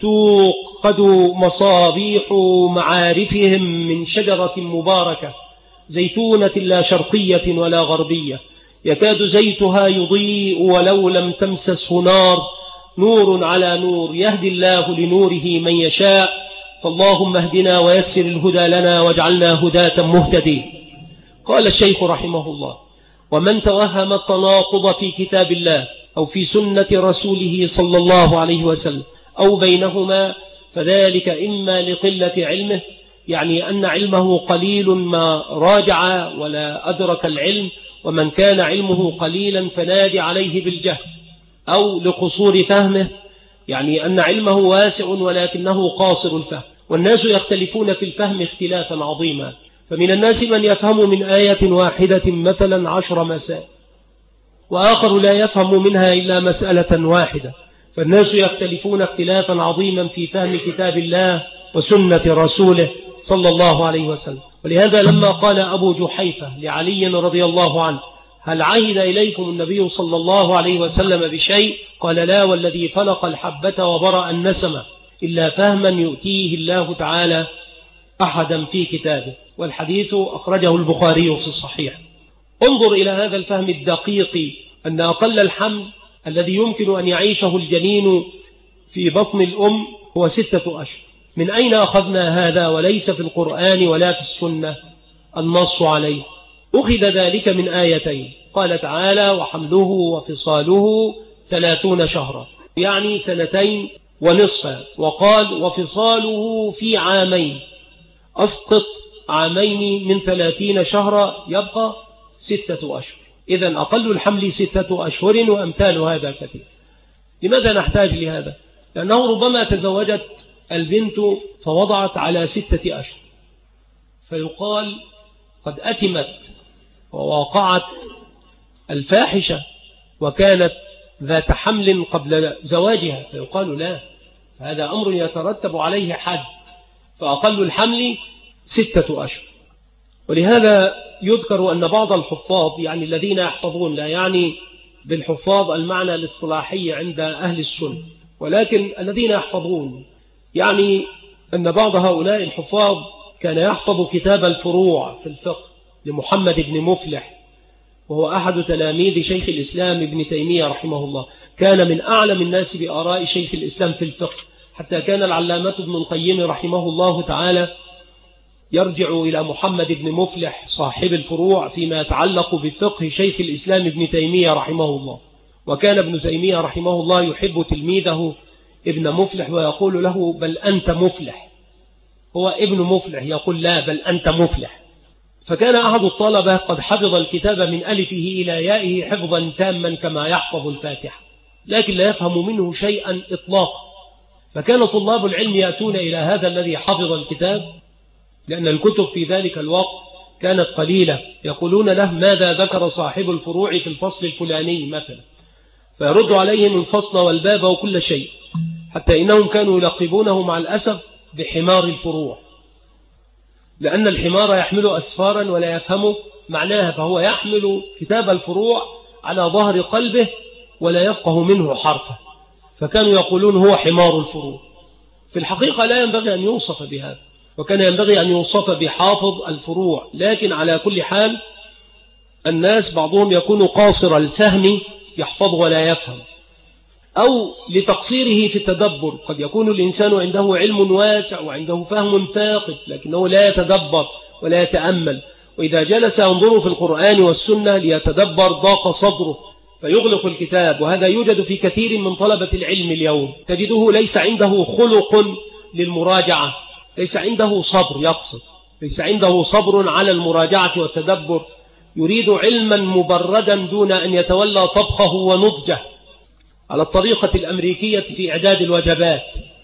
توقد مصابيح معارفهم من شجرة مباركة زيتونة لا شرقية ولا غربية، يكاد زيتها يضيء ولو لم تمسسه نار، نور على نور، يهدي الله لنوره من يشاء، فاللهم اهدنا ويسر الهدى لنا واجعلنا هداة مهتدين. قال الشيخ رحمه الله: ومن توهم التناقض في كتاب الله أو في سنة رسوله صلى الله عليه وسلم أو بينهما فذلك إما لقلة علمه، يعني أن علمه قليل ما راجع ولا أدرك العلم، ومن كان علمه قليلا فنادي عليه بالجهل، أو لقصور فهمه، يعني أن علمه واسع ولكنه قاصر الفهم، والناس يختلفون في الفهم اختلافا عظيما، فمن الناس من يفهم من آية واحدة مثلا 10 مسائل، وآخر لا يفهم منها إلا مسألة واحدة، فالناس يختلفون اختلافا عظيما في فهم كتاب الله وسنة رسوله صلى الله عليه وسلم. ولهذا لما قال أبو جحيفة لعلي رضي الله عنه: هل عهد إليكم النبي صلى الله عليه وسلم بشيء؟ قال: لا والذي فلق الحبة وبرأ النسمة إلا فهما يؤتيه الله تعالى أحدا في كتابه. والحديث أخرجه البخاري في الصحيح. انظر إلى هذا الفهم الدقيق، أن أقل الحمل الذي يمكن أن يعيشه الجنين في بطن الأم هو 6 أشهر. من أين أخذنا هذا وليس في القرآن ولا في السنة النص عليه؟ أخذ ذلك من آيتين، قال تعالى: وحمله وفصاله 30 شهرا، يعني 2.5 سنة، وقال: وفصاله في 2 عام، أسقط 2 عام من 30 شهرا يبقى 6 أشهر. إذن أقل الحمل 6 أشهر، وأمثال هذا كثير. لماذا نحتاج لهذا؟ لأنه ربما تزوجت البنت فوضعت على 6 أشهر، فيقال قد أتمت ووقعت الفاحشة وكانت ذات حمل قبل زواجها، فيقال لا، هذا أمر يترتب عليه حد، فأقل الحمل 6 أشهر. ولهذا يذكر أن بعض الحفاظ، يعني الذين يحفظون، لا يعني بالحفاظ المعنى الاصطلاحي عند أهل السنة، ولكن الذين يحفظون، يعني أن بعض هؤلاء الحفاظ كان يحفظ كتاب الفروع في الفقه لمحمد بن مفلح، وهو أحد تلاميذ شيخ الإسلام ابن تيمية رحمه الله. كان من أعلم الناس بآراء شيخ الإسلام في الفقه، حتى كان العلامة ابن القيم رحمه الله تعالى يرجع إلى محمد بن مفلح صاحب الفروع فيما يتعلق بفقه شيخ الإسلام ابن تيمية رحمه الله. وكان ابن تيمية رحمه الله يحب تلميذه ابن مفلح ويقول له بل أنت مفلح، هو ابن مفلح يقول لا بل أنت مفلح. فكان أحد الطلبة قد حفظ الكتاب من ألفه إلى يائه حفظا تاما كما يحفظ الفاتحة، لكن لا يفهم منه شيئا إطلاقا. فكان طلاب العلم يأتون إلى هذا الذي حفظ الكتاب، لأن الكتب في ذلك الوقت كانت قليلة، يقولون له ماذا ذكر صاحب الفروع في الفصل الفلاني مثلا، فيرد عليهم الفصل والباب وكل شيء، حتى إنهم كانوا يلقبونه مع الأسف بحمار الفروع، لأن الحمار يحمل أسفارا ولا يفهم معناها، فهو يحمل كتاب الفروع على ظهر قلبه ولا يفقه منه حرفا، فكانوا يقولون هو حمار الفروع. في الحقيقة لا ينبغي أن يوصف بهذا، وكان ينبغي أن يوصف بحافظ الفروع. لكن على كل حال الناس بعضهم يكون قاصر الفهم يحفظ ولا يفهم، أو لتقصيره في التدبر. قد يكون الإنسان عنده علم واسع وعنده فهم ثاقب، لكنه لا يتدبر ولا يتأمل، وإذا جلس ينظر في القرآن والسنة ليتدبر ضاق صدره فيغلق الكتاب. وهذا يوجد في كثير من طلبة العلم اليوم، تجده ليس عنده خلق للمراجعة، ليس عنده صبر، يقصد ليس عنده صبر على المراجعة والتدبر، يريد علما مبردا دون أن يتولى طبخه ونضجه على الطريقة الأمريكية في إعداد الوجبات،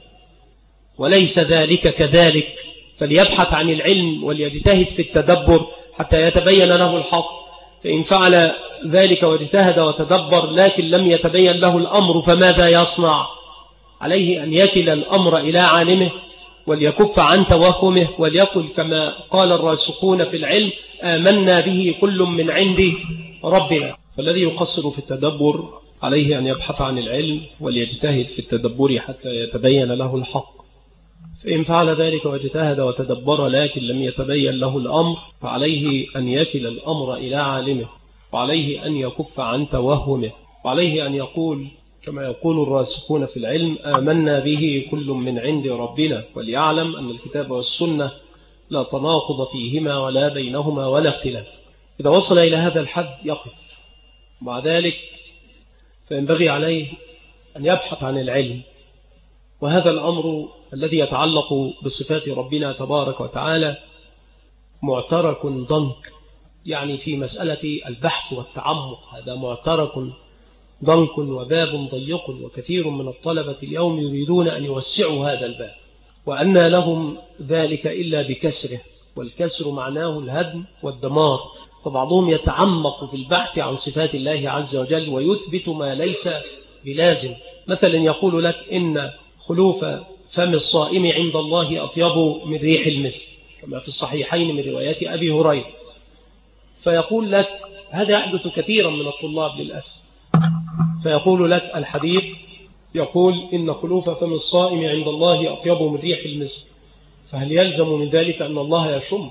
وليس ذلك كذلك. فليبحث عن العلم وليجتهد في التدبر حتى يتبين له الحق. فإن فعل ذلك واجتهد وتدبر لكن لم يتبين له الأمر فماذا يصنع؟ عليه أن يكل الأمر إلى عالمه وليكف عن توهمه، وليقل كما قال الراسخون في العلم آمنا به كل من عند ربنا. فالذي يقصر في التدبر عليه أن يبحث عن العلم وليجتهد في التدبر حتى يتبين له الحق. فإن فعل ذلك واجتهد وتدبر لكن لم يتبين له الأمر فعليه أن يكل الأمر إلى عالمه، وعليه أن يكف عن توهمه، وعليه أن يقول كما يقول الراسخون في العلم آمنا به كل من عند ربنا، وليعلم أن الكتاب والسنة لا تناقض فيهما ولا بينهما ولا اختلاف. إذا وصل إلى هذا الحد يقف. مع ذلك فينبغي عليه أن يبحث عن العلم، وهذا الأمر الذي يتعلق بصفات ربنا تبارك وتعالى معترك ضنك، يعني في مسألة البحث والتعمق هذا معترك ضنك وباب ضيق، وكثير من الطلبة اليوم يريدون أن يوسعوا هذا الباب، وأن لهم ذلك إلا بكسره، والكسر معناه الهدم والدمار. فبعضهم يتعمق في البحث عن صفات الله عز وجل ويثبت ما ليس بلازم. مثلا يقول لك إن خلوف فم الصائم عند الله أطيب من ريح المسك كما في الصحيحين من روايات أبي هريرة. فيقول لك هذا يحدث كثيرا من الطلاب للأسف، فيقول لك الحديث يقول إن خلوف فم الصائم عند الله أطيب من ريح المسك، فهل يلزم من ذلك أن الله يشم؟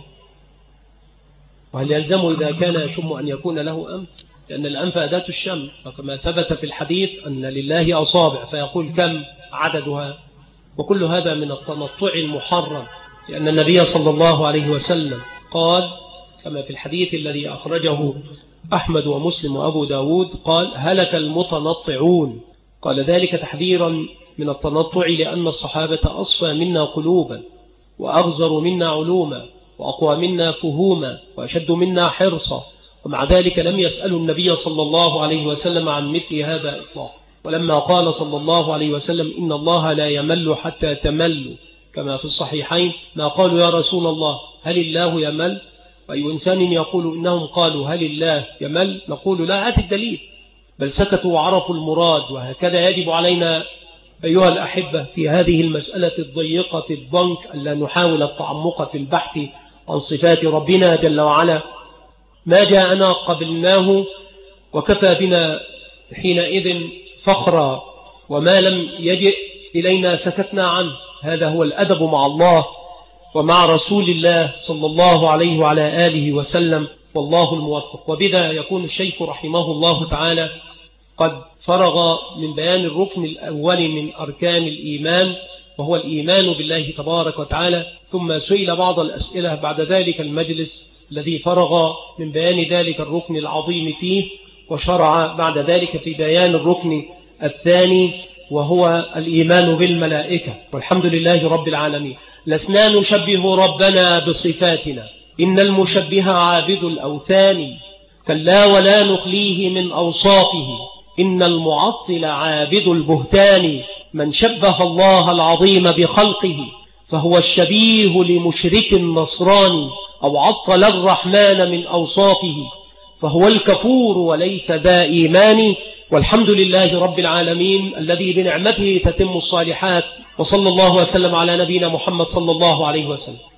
وهل يلزم إذا كان يشم أن يكون له أنف؟ لأن الأنف أداة الشم، وكما ثبت في الحديث أن لله أصابع، فيقول كم عددها؟ وكل هذا من التنطع المحرم، لأن النبي صلى الله عليه وسلم قال كما في الحديث الذي أخرجه أحمد ومسلم وأبو داود قال هلك المتنطعون. قال ذلك تحذيرا من التنطع، لأن الصحابة أصفى منا قلوبا وأغزر منا علوما وأقوى منا فهوما وأشد منا حرصا، ومع ذلك لم يسألوا النبي صلى الله عليه وسلم عن مثل هذا إطلاقا. ولما قال صلى الله عليه وسلم إن الله لا يمل حتى تملوا كما في الصحيحين، ما قالوا يا رسول الله هل الله يمل؟ وأي إنسان يقول إنهم قالوا هل الله يمل؟ نقول لا، هات الدليل. بل سكتوا وعرفوا المراد. وهكذا يجب علينا أيها الأحبة في هذه المسألة الضيقة الضنك ألا نحاول التعمق في البحث عن صفات ربنا جل وعلا. ما جاءنا قبلناه وكفى بنا حينئذ فخرا، وما لم يجئ إلينا سكتنا عنه. هذا هو الأدب مع الله ومع رسول الله صلى الله عليه وعلى آله وسلم، والله الموفق. وبذا يكون الشيخ رحمه الله تعالى قد فرغ من بيان الركن الأول من أركان الإيمان، وهو الإيمان بالله تبارك وتعالى. ثم سئل بعض الأسئلة بعد ذلك المجلس الذي فرغ من بيان ذلك الركن العظيم فيه، وشرع بعد ذلك في بيان الركن الثاني وهو الإيمان بالملائكة. والحمد لله رب العالمين. لسنا نشبه ربنا بصفاتنا، إن المشبه عابد الأوثان، كلا ولا نخليه من أوصافه، إن المعطل عابد البهتان. من شبه الله العظيم بخلقه فهو الشبيه لمشرك نصراني، أو عطل الرحمن من أوصافه فهو الكفور وليس ذا إيمان. والحمد لله رب العالمين الذي بنعمته تتم الصالحات. وصلى الله وسلم على نبينا محمد صلى الله عليه وسلم.